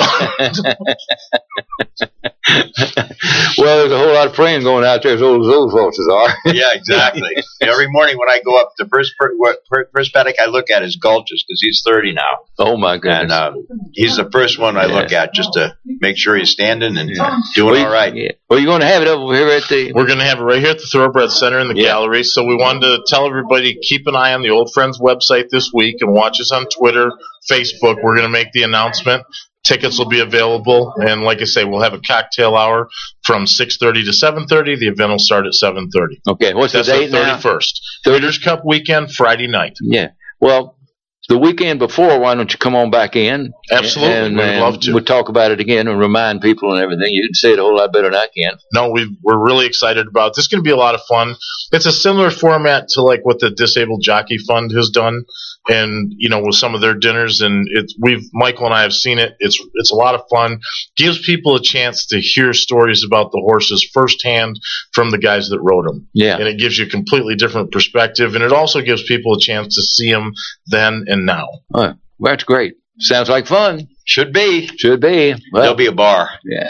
Well, there's a whole lot of praying going out there as old as those horses are. Yeah, exactly. Every morning when I go up, the first paddock I look at is Gulch's because he's 30 now. Oh, my goodness. And he's the first one I look at just to make sure he's standing and doing all right. Yeah. Well, you're going to have it over here at the... We're going to have it right here at the Thoroughbred Center in the gallery. So we wanted to tell everybody, keep an eye on the Old Friends website this week and watch us on Twitter, Facebook. We're going to make the announcement. Tickets will be available. And like I say, we'll have a cocktail hour from 6:30 to 7:30. The event will start at 7:30. Okay. What's That's the date the 31st. now? Breeders' Cup weekend, Friday night. Yeah. Well, the weekend before, why don't you come on back in? Absolutely. And we'd love to. we'll talk about it again and remind people and everything. You can say it a whole lot better than I can. No, we're really excited about it. This is going to be a lot of fun. It's a similar format to like what the Disabled Jockey Fund has done, and with some of their dinners. And Michael and I have seen it. It's a lot of fun. Gives people a chance to hear stories about the horses firsthand from the guys that rode them. Yeah, and it gives you a completely different perspective, and it also gives people a chance to see them then and now. Oh, well, that's great. Sounds like fun. Should be. Well, There'll be a bar. Yeah.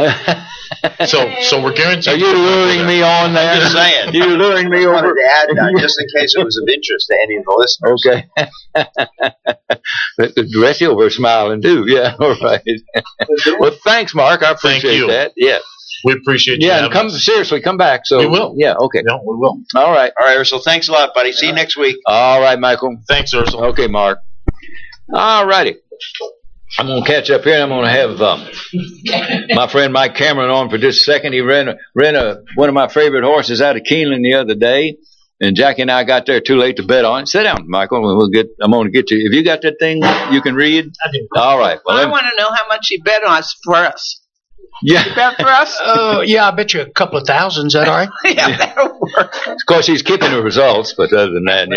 So we're guaranteed. Are you luring me on there? I'm just saying. You're luring me I wanted over. to add that just in case it was of interest to any of the listeners. Okay. The rest of you were smiling too. Yeah. All right. Well, thanks, Mark. I appreciate that. Yeah. We appreciate you. Yeah, and come back. So we will. Yeah. Okay. Yeah, we will. All right. All right, Ursula. Thanks a lot, buddy. See you next week. All right, Michael. Thanks, Ursula. Okay, Mark. All righty. I'm going to catch up here, and I'm going to have my friend Mike Cameron on for just a second. He ran one of my favorite horses out of Keeneland the other day, and Jackie and I got there too late to bet on it. Sit down, Michael. I'm going to get you. Have you got that thing you can read? I do. All right. Well, I want to know how much he bet on us for us. Yeah. You bet for us? Yeah, I bet you a couple of thousands. Is that all right? Yeah, that'll work. Of course, he's keeping the results, but other than that,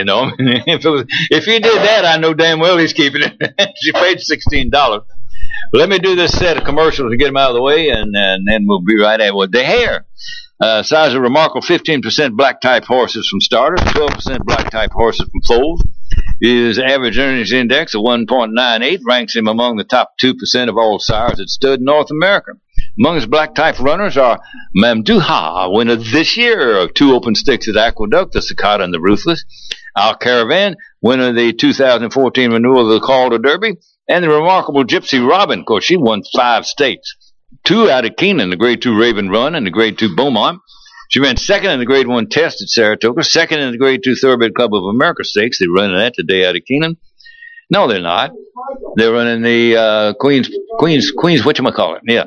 if he did that, I know damn well he's keeping it. She paid $16. Let me do this set of commercials to get them out of the way, and then we'll be right at it. The Hare, size of remarkable 15% black type horses from starters, 12% black type horses from foals. His average earnings index of 1.98 ranks him among the top 2% of all sires that stud in North America. Among his black type runners are Mamduha, winner this year of 2 open sticks at Aqueduct, the Cicada and the Ruthless. Al Caravan, winner of the 2014 renewal of the Calder Derby. And the remarkable Gypsy Robin, of course, she won 5 stakes. 2 out of Keeneland, the Grade 2 Raven Run and the Grade 2 Beaumont. She ran second in the Grade 1 Test at Saratoga, second in the Grade 2 Thoroughbred Club of America Stakes. They're running that today out of Keeneland. No, they're not. They're running the Queens, whatchamacallit, yeah.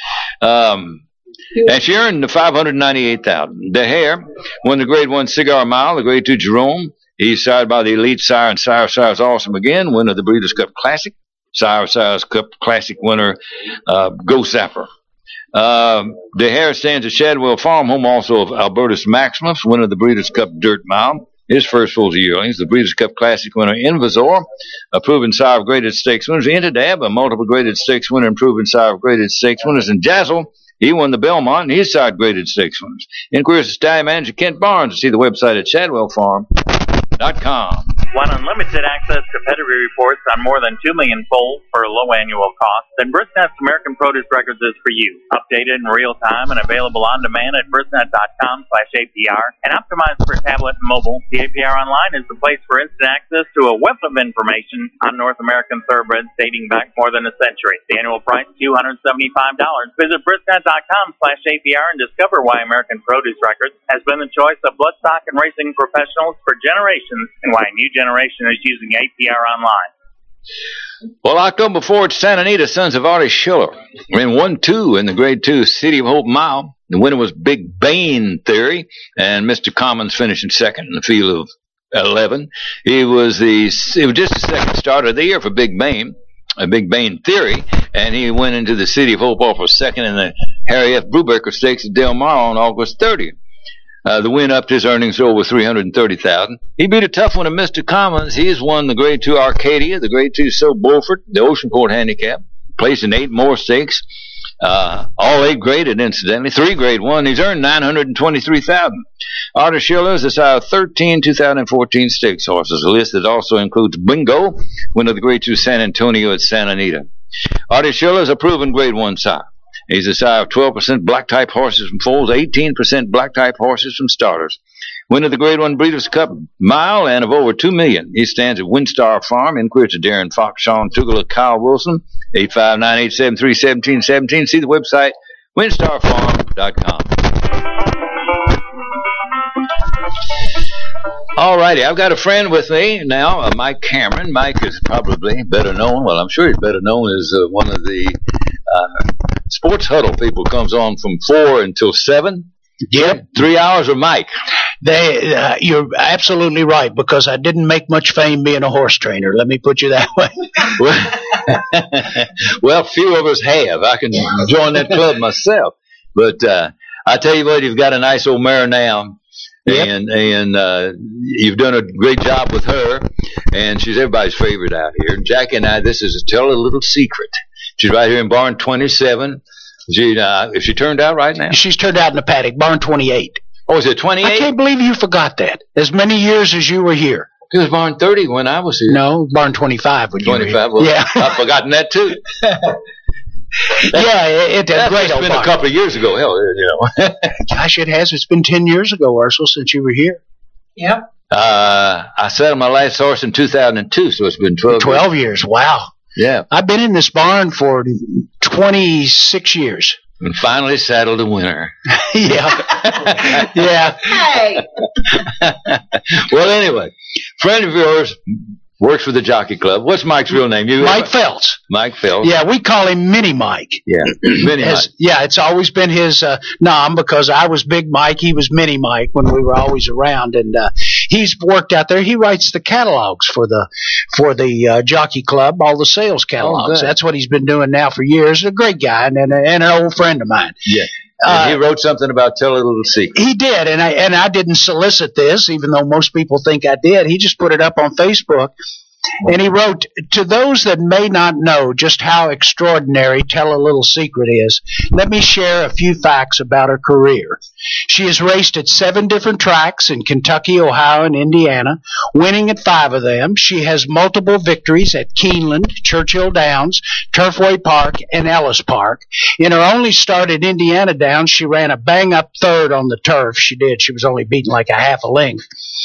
And she earned the $598,000. The Hare won the Grade 1 Cigar Mile, the Grade 2 Jerome. He's sired by the Elite Sire and Sire's Awesome Again, winner of the Breeders' Cup Classic. Sire's Cup Classic winner, Go Sapper. The Hare stands at Shadwell Farm, home also of Albertus Maximus, winner of the Breeders' Cup Dirt Mile. His first foals of yearlings, the Breeders' Cup Classic winner Invasor, a proven sire of graded stakes winners. Interdab, a multiple graded stakes winner and proven sire of graded stakes winners. And Jazzle, he won the Belmont and he's sired graded stakes winners. Inquires the stallion manager Kent Barnes to see the website at ShadwellFarm.com. Want unlimited access to pedigree reports on more than 2 million foals for a low annual cost? Then Brisnet's American Produce Records is for you. Updated in real time and available on demand at brisnet.com/APR and optimized for tablet and mobile. The APR Online is the place for instant access to a wealth of information on North American thoroughbreds dating back more than a century. The annual price, $275. Visit brisnet.com/APR and discover why American Produce Records has been the choice of bloodstock and racing professionals for generations and why a new generation is using APR Online. Well, October 4th, Santa Anita, Sons of Artie Schiller ran 1-2 in the Grade 2 City of Hope Mile. The winner was Big Bane Theory, and Mr. Commons finishing second in the field of 11. It was just the second start of the year for Big Bane Theory, and he went into the City of Hope off of second in the Harry F. Brubaker Stakes at Del Mar on August 30th. The win upped his earnings to over $330,000. He beat a tough one of Mr. Commons. He's won the Grade 2 Arcadia, the Grade 2 So Beaufort, the Oceanport Handicap, placed in 8 more stakes, all 8 graded, incidentally, 3 Grade 1. He's earned $923,000. Artie Schiller is a sire of 13 2014 stakes horses, a list that also includes Bingo, winner of the Grade 2 San Antonio at Santa Anita. Artie Schiller is a proven Grade 1 sire. He's a sire of 12% black-type horses from foals, 18% black-type horses from starters. Winner of the Grade 1 Breeders' Cup Mile and of over $2 million. He stands at Windstar Farm. Inquiries to Darren Fox, Sean Tugala, Kyle Wilson, 859-873-1717. See the website, windstarfarm.com. All righty, I've got a friend with me now, Mike Cameron. Mike is probably better known, well, I'm sure he's better known as one of the Sports Huddle people. Comes on from 4 until 7. Yep. 3 hours of Mike. You're absolutely right, because I didn't make much fame being a horse trainer. Let me put you that way. Well, few of us have. I can join that club myself. But I tell you what, you've got a nice old mare now. Yep. And you've done a great job with her, and she's everybody's favorite out here. And Jackie and I, this is a tell a little secret. She's right here in barn 27. If she turned out right now? She's turned out in the paddock, barn 28. Oh, is it 28? I can't believe you forgot that. As many years as you were here. It was barn 30 when I was here. No, barn 25 when you were here. 25? Well, yeah. I've forgotten that too. That's been a couple of years ago. Hell, Gosh, it has. It's been 10 years ago, Ursula, since you were here. Yep. I saddled my last horse in 2002, so it's been 12 years. Wow. Yeah. I've been in this barn for 26 years. And finally saddled a winner. Yeah. Yeah. Hey. Well, anyway, friend of yours works for the Jockey Club. What's Mike's real name? Mike Phelps. Mike Phelps. Yeah, we call him Mini Mike. Yeah, Mini Mike. Yeah, it's always been his nom, because I was Big Mike, he was Mini Mike when we were always around, and he's worked out there. He writes the catalogs for the Jockey Club, all the sales catalogs. That's what he's been doing now for years. A great guy and an old friend of mine. Yeah. And he wrote something about Tell a Little Secret. He did, and I didn't solicit this, even though most people think I did. He just put it up on Facebook, and he wrote, "To those that may not know just how extraordinary Tell a Little Secret is, let me share a few facts about her career. She has raced at 7 different tracks in Kentucky, Ohio, and Indiana, winning at 5 of them. She has multiple victories at Keeneland, Churchill Downs, Turfway Park, and Ellis Park. In her only start at Indiana Downs, she ran a bang-up third on the turf. She did. She was only beaten like a half a length.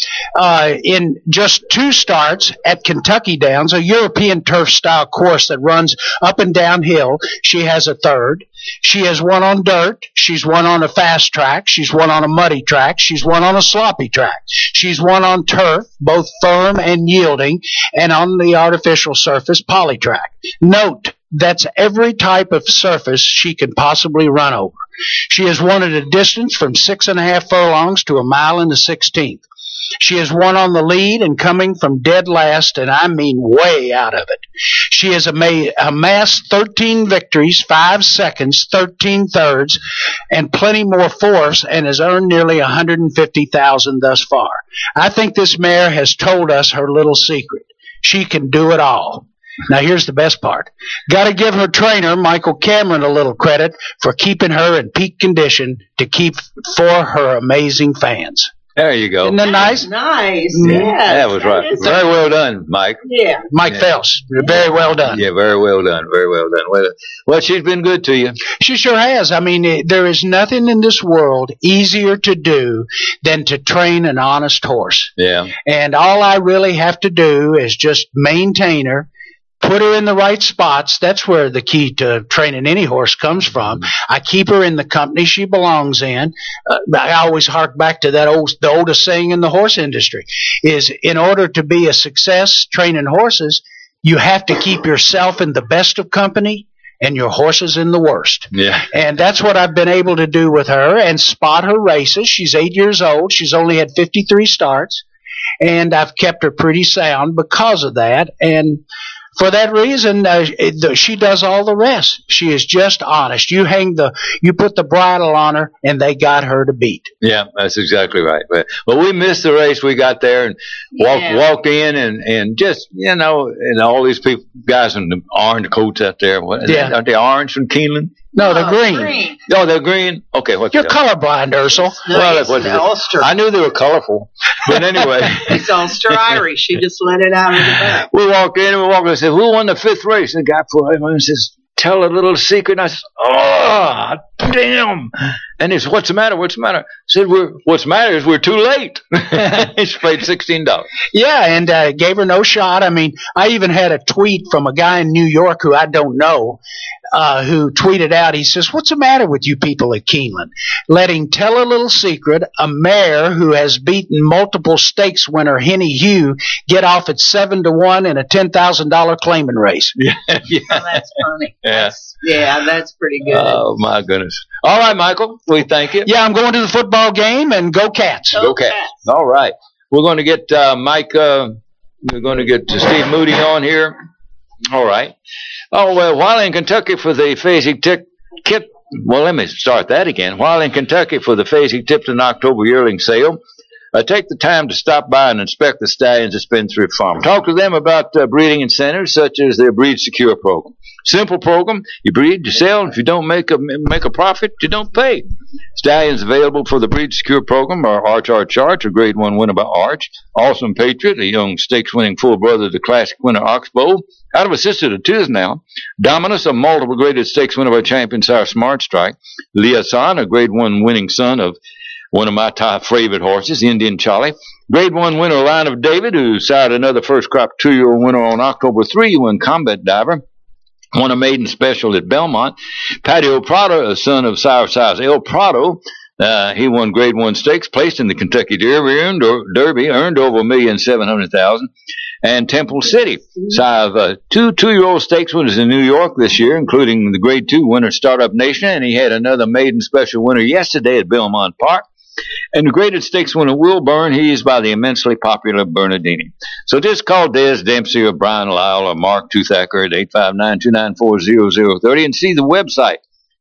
In just 2 starts at Kentucky Downs, a European turf-style course that runs up and down hill, she has a third. She has won on dirt. She's won on a fast track. She's won on a muddy track. She's won on a sloppy track. She's won on turf, both firm and yielding, and on the artificial surface poly track. Note, that's every type of surface she can possibly run over. She has won at a distance from 6.5 furlongs to 1 mile and a 16th. She has won on the lead and coming from dead last, and I mean way out of it. She has amassed 13 victories, 5 seconds, 13 thirds, and plenty more fourths, and has earned nearly $150,000 thus far. I think this mare has told us her little secret. She can do it all. Now here's the best part. Got to give her trainer, Michael Cameron, a little credit for keeping her in peak condition to keep for her amazing fans. There you go. Isn't that nice? Nice. Mm-hmm. Yeah. That was right. Very well done, Mike. Yeah. Mike Phelps. Very well done. Yeah, very well done. Very well done. Well, she's been good to you. She sure has. I mean, there is nothing in this world easier to do than to train an honest horse. Yeah. And all I really have to do is just maintain her, put her in the right spots. That's where the key to training any horse comes from. I keep her in the company she belongs in. I always hark back to the oldest saying in the horse industry is, in order to be a success training horses, you have to keep yourself in the best of company and your horses in the worst. Yeah. And that's what I've been able to do with her and spot her races. She's 8 years old. She's only had 53 starts, and I've kept her pretty sound because of that. And for that reason, she does all the rest. She is just honest. You put the bridle on her, and they got her to beat. Yeah, that's exactly right. But we missed the race. We got there and walk in and just, and all these people, guys in the orange coats out there. Are they orange from Keeneland? No, they're green. Oh, they're green? Okay, what's You're colorblind, Ursel. Ulster. I knew they were colorful. But anyway. It's Ulster Irish. She just let it out of the back. We walk in and said, who won the 5th race? And the guy put him and says, tell a little secret. And I said, oh, damn. And he said, what's the matter? What's the matter? I said, what's the matter is we're too late. She paid $16. Yeah, and gave her no shot. I mean, I even had a tweet from a guy in New York who I don't know. who tweeted out, he says, "What's the matter with you people at Keeneland? Letting tell a little secret, a mare who has beaten multiple stakes winner Henny Hugh get off at 7-1 in a $10,000 claiming race." Yeah. Oh, that's funny. Yeah. That's pretty good. Oh, my goodness. All right, Michael, we thank you. Yeah, I'm going to the football game, and go Cats. Go Cats. All right. We're going to get Mike, we're going to get Steve Moody on here. All right. Oh, well, while in Kentucky for the Fasig-Tipton, well, let me start that again. While in Kentucky for the Fasig-Tipton October yearling sale, take the time to stop by and inspect the stallions at Spendthrift Farm. Talk to them about breeding incentives such as their Breed Secure program. Simple program. You breed, you sell, and if you don't make a profit, you don't pay. Stallions available for the Breed Secure program are Arch, a Grade 1 winner by Arch. Awesome Patriot, a young stakes-winning full brother of the Classic winner Oxbow. Out of a sister to Tisnell. Dominus, a multiple graded stakes winner by Champion Sire Smart Strike. Liaison, a Grade 1 winning son of one of my top favorite horses, Indian Charlie. Grade 1 winner Line of David, who sired another first crop 2-year-old winner on October 3 when Combat Diver won a maiden special at Belmont. Patio Prado, a son of Sire Size El Prado, he won Grade 1 stakes, placed in the Kentucky Derby, earned over $1,700,000. And Temple City, sire two 2-year-old stakes winners in New York this year, including the Grade 2 winner Startup Nation, and he had another maiden special winner yesterday at Belmont Park. And the graded stakes winner Will Byrne, he is by the immensely popular Bernardini. So just call Des Dempsey or Brian Lyle or Mark Toothacker at 859-294-0030 and see the website,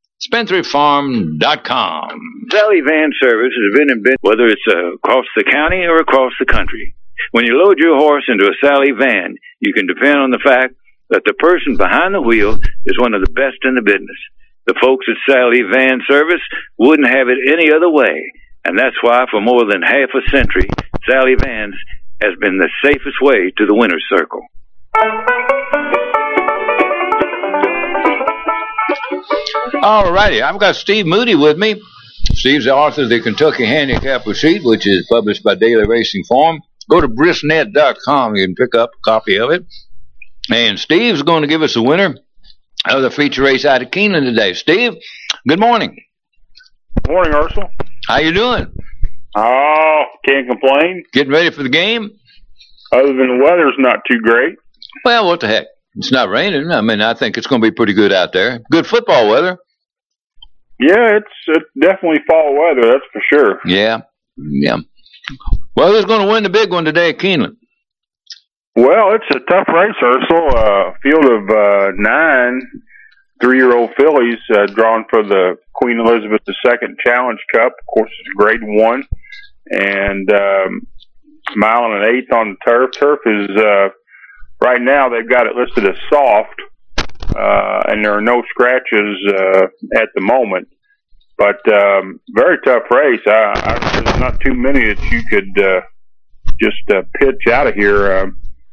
SpendthriftFarm.com. Sally Van Service has been in business, whether it's across the county or across the country. When you load your horse into a Sally van, you can depend on the fact that the person behind the wheel is one of the best in the business. The folks at Sally Van Service wouldn't have it any other way, and that's why for more than half a century, Sally Vans has been the safest way to the winner's circle. All righty, I've got Steve Moody with me. Steve's the author of the Kentucky Handicap Receipt, which is published by Daily Racing Form. Go to brisnet.com. You can pick up a copy of it. And Steve's going to give us a winner of the feature race out of Keeneland today. Steve, good morning. Good morning, Ursel. How you doing? Oh, can't complain. Getting ready for the game? Other than the weather's not too great. Well, what the heck? It's not raining. I mean, I think it's going to be pretty good out there. Good football weather. Yeah, it's definitely fall weather, that's for sure. Yeah. Well, who's going to win the big one today at Keeneland? Well, it's a tough race, Ursel. A field of 9 3-year-old fillies drawn for the Queen Elizabeth II Challenge Cup. Of course, it's Grade 1. And mile and an eighth on the turf. Turf is, right now, they've got it listed as soft. And there are no scratches at the moment. But very tough race. There's not too many that you could just pitch out of here.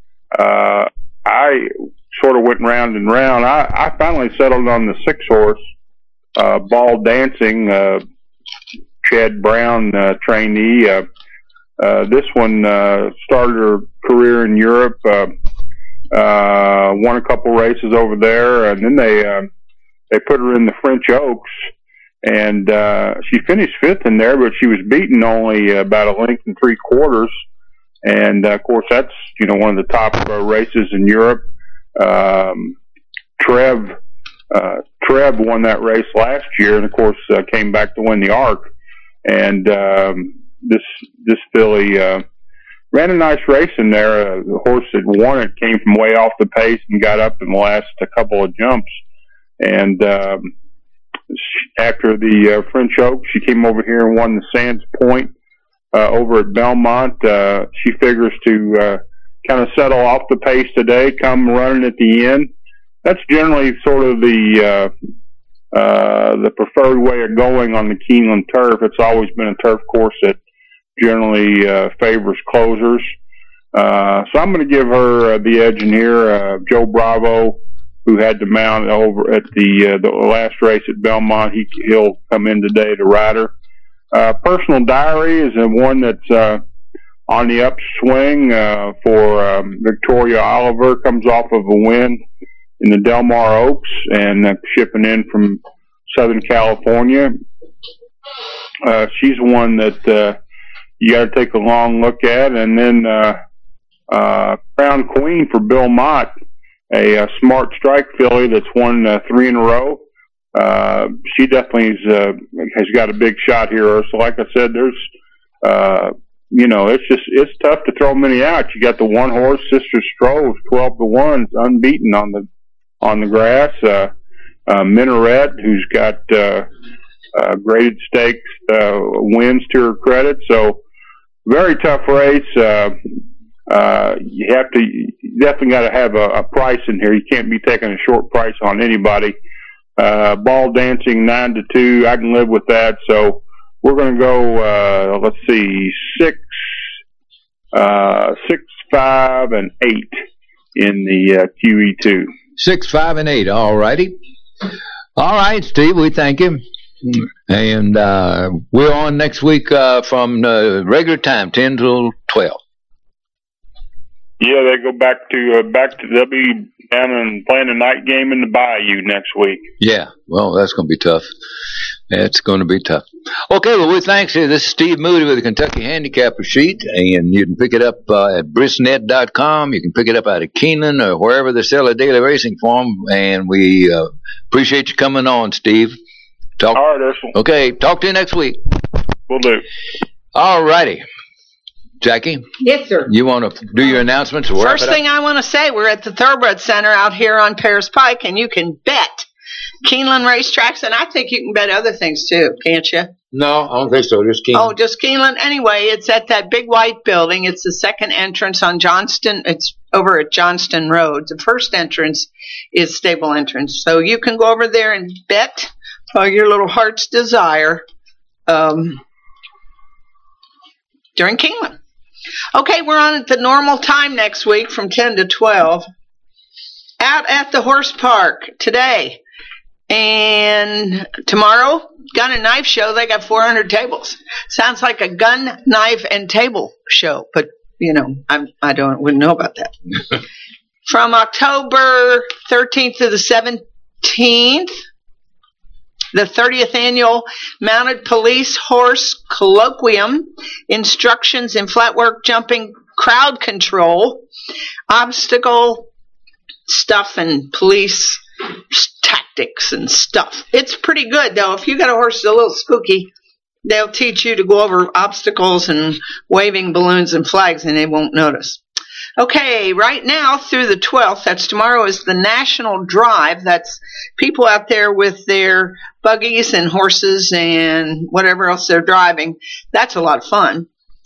I sort of went round and round. I finally settled on the 6-horse, Ball Dancing, Chad Brown trainee. This one started her career in Europe, won a couple races over there, and then they put her in the French Oaks, and she finished 5th in there, but she was beaten only about a length and 3/4. And of course, that's one of the top races in Europe. Trev won that race last year, and of course came back to win the Arc. And this filly ran a nice race in there. The horse that won it came from way off the pace and got up in the last couple of jumps. And after the French Oaks, she came over here and won the Sands Point over at Belmont. She figures to kind of settle off the pace today, come running at the end. That's generally sort of the preferred way of going on the Keeneland turf. It's always been a turf course that generally favors closers. So I'm going to give her the edge in here. Joe Bravo, who had to mount over at the last race at Belmont, he'll come in today to ride her. Personal Diary is one that's on the upswing for Victoria Oliver. Comes off of a win in the Del Mar Oaks and shipping in from Southern California. She's one that you got to take a long look at. And then Crown Queen for Bill Mott, a Smart Strike filly that's won 3 in a row. She definitely has got a big shot here. So like I said, there's it's tough to throw many out. You got the one horse, Sister Stroll's 12-1, unbeaten on the grass. Minaret, who's got graded stakes wins to her credit. So very tough race. You definitely got to have a price in here. You can't be taking a short price on anybody. Ball Dancing 9-2. I can live with that. So we're going to go, let's see, 6, 5, and 8 in the QE2. 6, 5, and 8. All righty. All right, Steve, we thank you. And we're on next week from regular time, 10 till 12. Yeah, they go back to they'll be down and playing a night game in the Bayou next week. Yeah, well, that's going to be tough. It's going to be tough. Okay, well, we thanks you. This is Steve Moody with the Kentucky Handicapper Sheet, and you can pick it up at brisnet.com. You can pick it up out of Keeneland or wherever they sell a daily racing form, and we appreciate you coming on, Steve. All right, Ursula. Okay, talk to you next week. Will do. All righty. Jackie? Yes, sir. You want to do your announcements? First thing I want to say, we're at the Thoroughbred Center out here on Paris Pike, and you can bet Keeneland racetracks, and I think you can bet other things too, can't you? No, I don't think so. Just Keeneland. Oh, just Keeneland. Anyway, it's at that big white building. It's the second entrance on Johnston. It's over at Johnston Road. The first entrance is stable entrance. So you can go over there and bet your little heart's desire during Keeneland. Okay, we're on at the normal time next week from 10 to 12. Out at the horse park today. And tomorrow, gun and knife show. They got 400 tables. Sounds like a gun, knife, and table show. But, wouldn't know about that. From October 13th to the 17th, the 30th Annual Mounted Police Horse Colloquium, instructions in flat work, jumping, crowd control, obstacle stuff, and police tactics and stuff. It's pretty good, though. If you got a horse that's a little spooky, they'll teach you to go over obstacles and waving balloons and flags, and they won't notice. Okay, right now through the 12th, that's tomorrow, is the National Drive. That's people out there with their buggies and horses and whatever else they're driving. That's a lot of fun.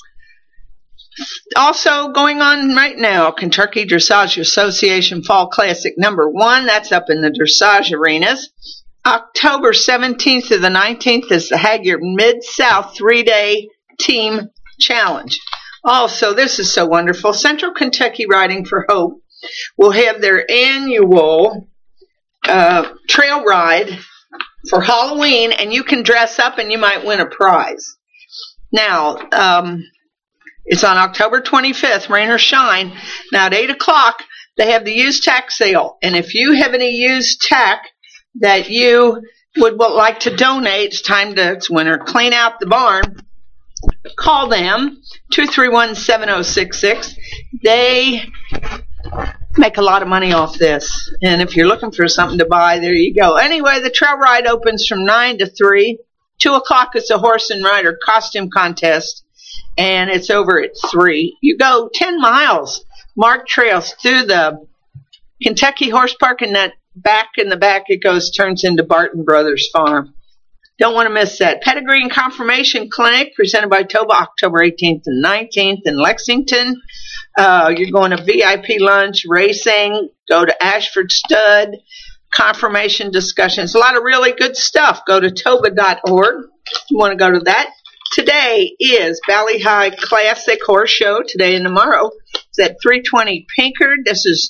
Also going on right now, Kentucky Dressage Association Fall Classic number 1. That's up in the dressage arenas. October 17th to the 19th is the Hagyard Mid-South 3-day team challenge. Also, this is so wonderful. Central Kentucky Riding for Hope will have their annual trail ride for Halloween, and you can dress up and you might win a prize. Now, it's on October 25th, rain or shine. Now, at 8 o'clock, they have the used tack sale. And if you have any used tack that you would like to donate, it's winter, clean out the barn. Call them, 231-7066. They make a lot of money off this. And if you're looking for something to buy, there you go. Anyway, the trail ride opens from 9 to 3. 2 o'clock is a horse and rider costume contest, and it's over at 3. You go 10 miles, marked trails through the Kentucky Horse Park, and that back in the back it turns into Barton Brothers Farm. Don't want to miss that. Pedigree and Confirmation Clinic, presented by Toba, October 18th and 19th in Lexington. You're going to VIP lunch, racing, go to Ashford Stud, confirmation discussions. A lot of really good stuff. Go to toba.org. You want to go to that. Today is Valley High Classic Horse Show, today and tomorrow. It's at 320 Pinkard. This is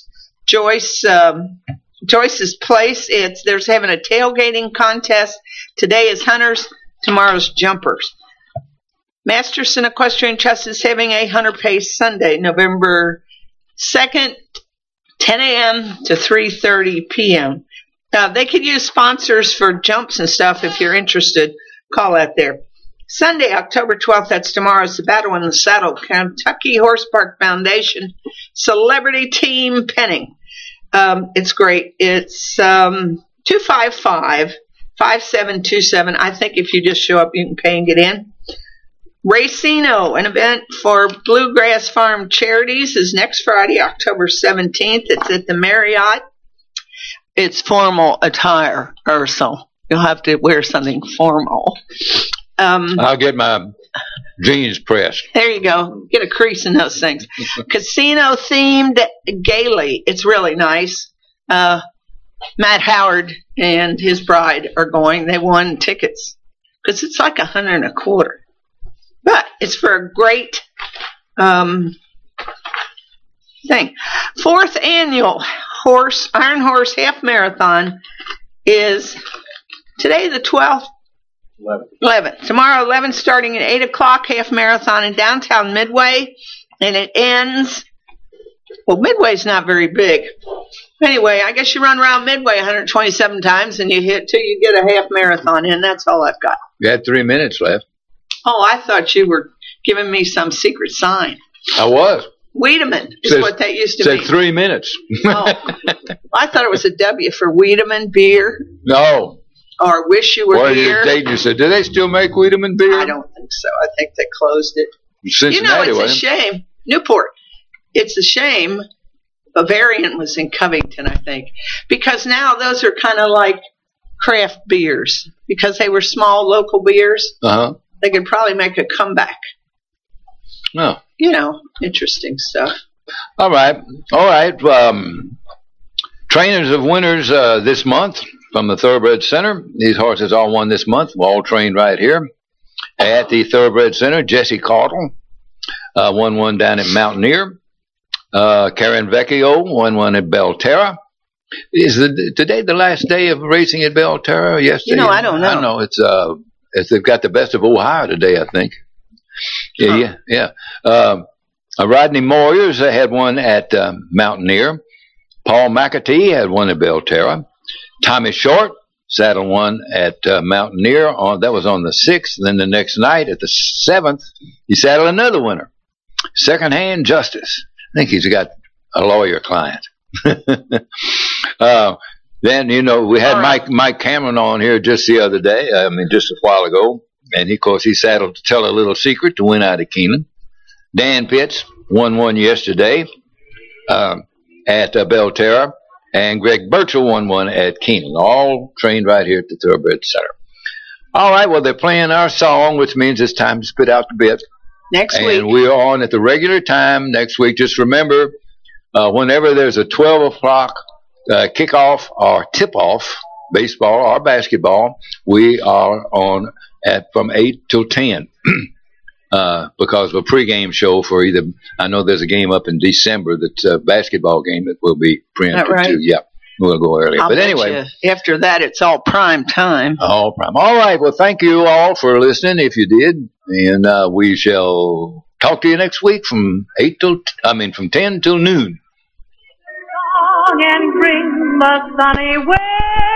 Joyce's place. They're having a tailgating contest. Today is hunters, tomorrow's jumpers. Masterson Equestrian Trust is having a hunter pace Sunday, November 2nd 10 a.m. to 3:30 p.m. They could use sponsors for jumps and stuff if you're interested. Call that there. Sunday, October 12th, that's tomorrow, is the Battle in the Saddle, Kentucky Horse Park Foundation Celebrity Team Penning. It's great. It's 255-5727. I think if you just show up, you can pay and get in. Racino, an event for Bluegrass Farm Charities, is next Friday, October 17th. It's at the Marriott. It's formal attire, Ursel. You'll have to wear something formal. I'll get my jeans pressed. There you go. Get a crease in those things. Casino-themed gaily. It's really nice. Matt Howard and his bride are going. They won tickets because it's like $125. But it's for a great thing. 4th annual Iron Horse Half Marathon is today the 12th. 11th. Tomorrow, 11th, starting at 8 o'clock, half marathon in downtown Midway, and it ends. Well, Midway's not very big. Anyway, I guess you run around Midway 127 times and you hit till you get a half marathon in. That's all I've got. You had 3 minutes left. Oh, I thought you were giving me some secret sign. I was. Wiedemann is what that used to be. Said 3 minutes. Oh, I thought it was a W for Wiedemann beer. No. Or Wish You Were Here. You said, do they still make Wiedemann beer? I don't think so. I think they closed it. Cincinnati, it's a shame. Newport. It's a shame. Bavarian was in Covington, I think. Because now those are kind of like craft beers. Because they were small local beers. Uh-huh. They could probably make a comeback. Oh. Interesting stuff. All right. Trainers of winners this month from the Thoroughbred Center. These horses all won this month. All trained right here at the Thoroughbred Center. Jesse Caudle won one down at Mountaineer. Karen Vecchio won one at Belterra. Is today the last day of racing at Belterra? Yesterday? I don't know. I don't know. It's they've got the best of Ohio today, I think. Yeah. Rodney Moyers had one at Mountaineer. Paul McAtee had one at Belterra. Tommy Short saddled one at Mountaineer. That was on the 6th. Then the next night at the 7th, he saddled another winner. Second-hand Justice. I think he's got a lawyer client. Then, we had Mike Cameron on here just the other day. Just a while ago. And, of course, he saddled to Tell a Little Secret to win out of Keeneland. Dan Pitts won one yesterday at Belterra. And Greg Burchell won one at Keeneland. All trained right here at the Thoroughbred Center. All right, well, they're playing our song, which means it's time to spit out the bit. Next week. And we're on at the regular time next week. Just remember, whenever there's a 12 o'clock kickoff or tip-off, baseball or basketball, we are on from 8 till 10 because of a pregame show for either. I know there's a game up in December that's a basketball game that will be preempted right? too. Yeah, we'll go earlier. But anyway, after that, it's all prime time. All prime. All right. Well, thank you all for listening. If you did, and we shall talk to you next week from 10 till noon. And bring the sunny way.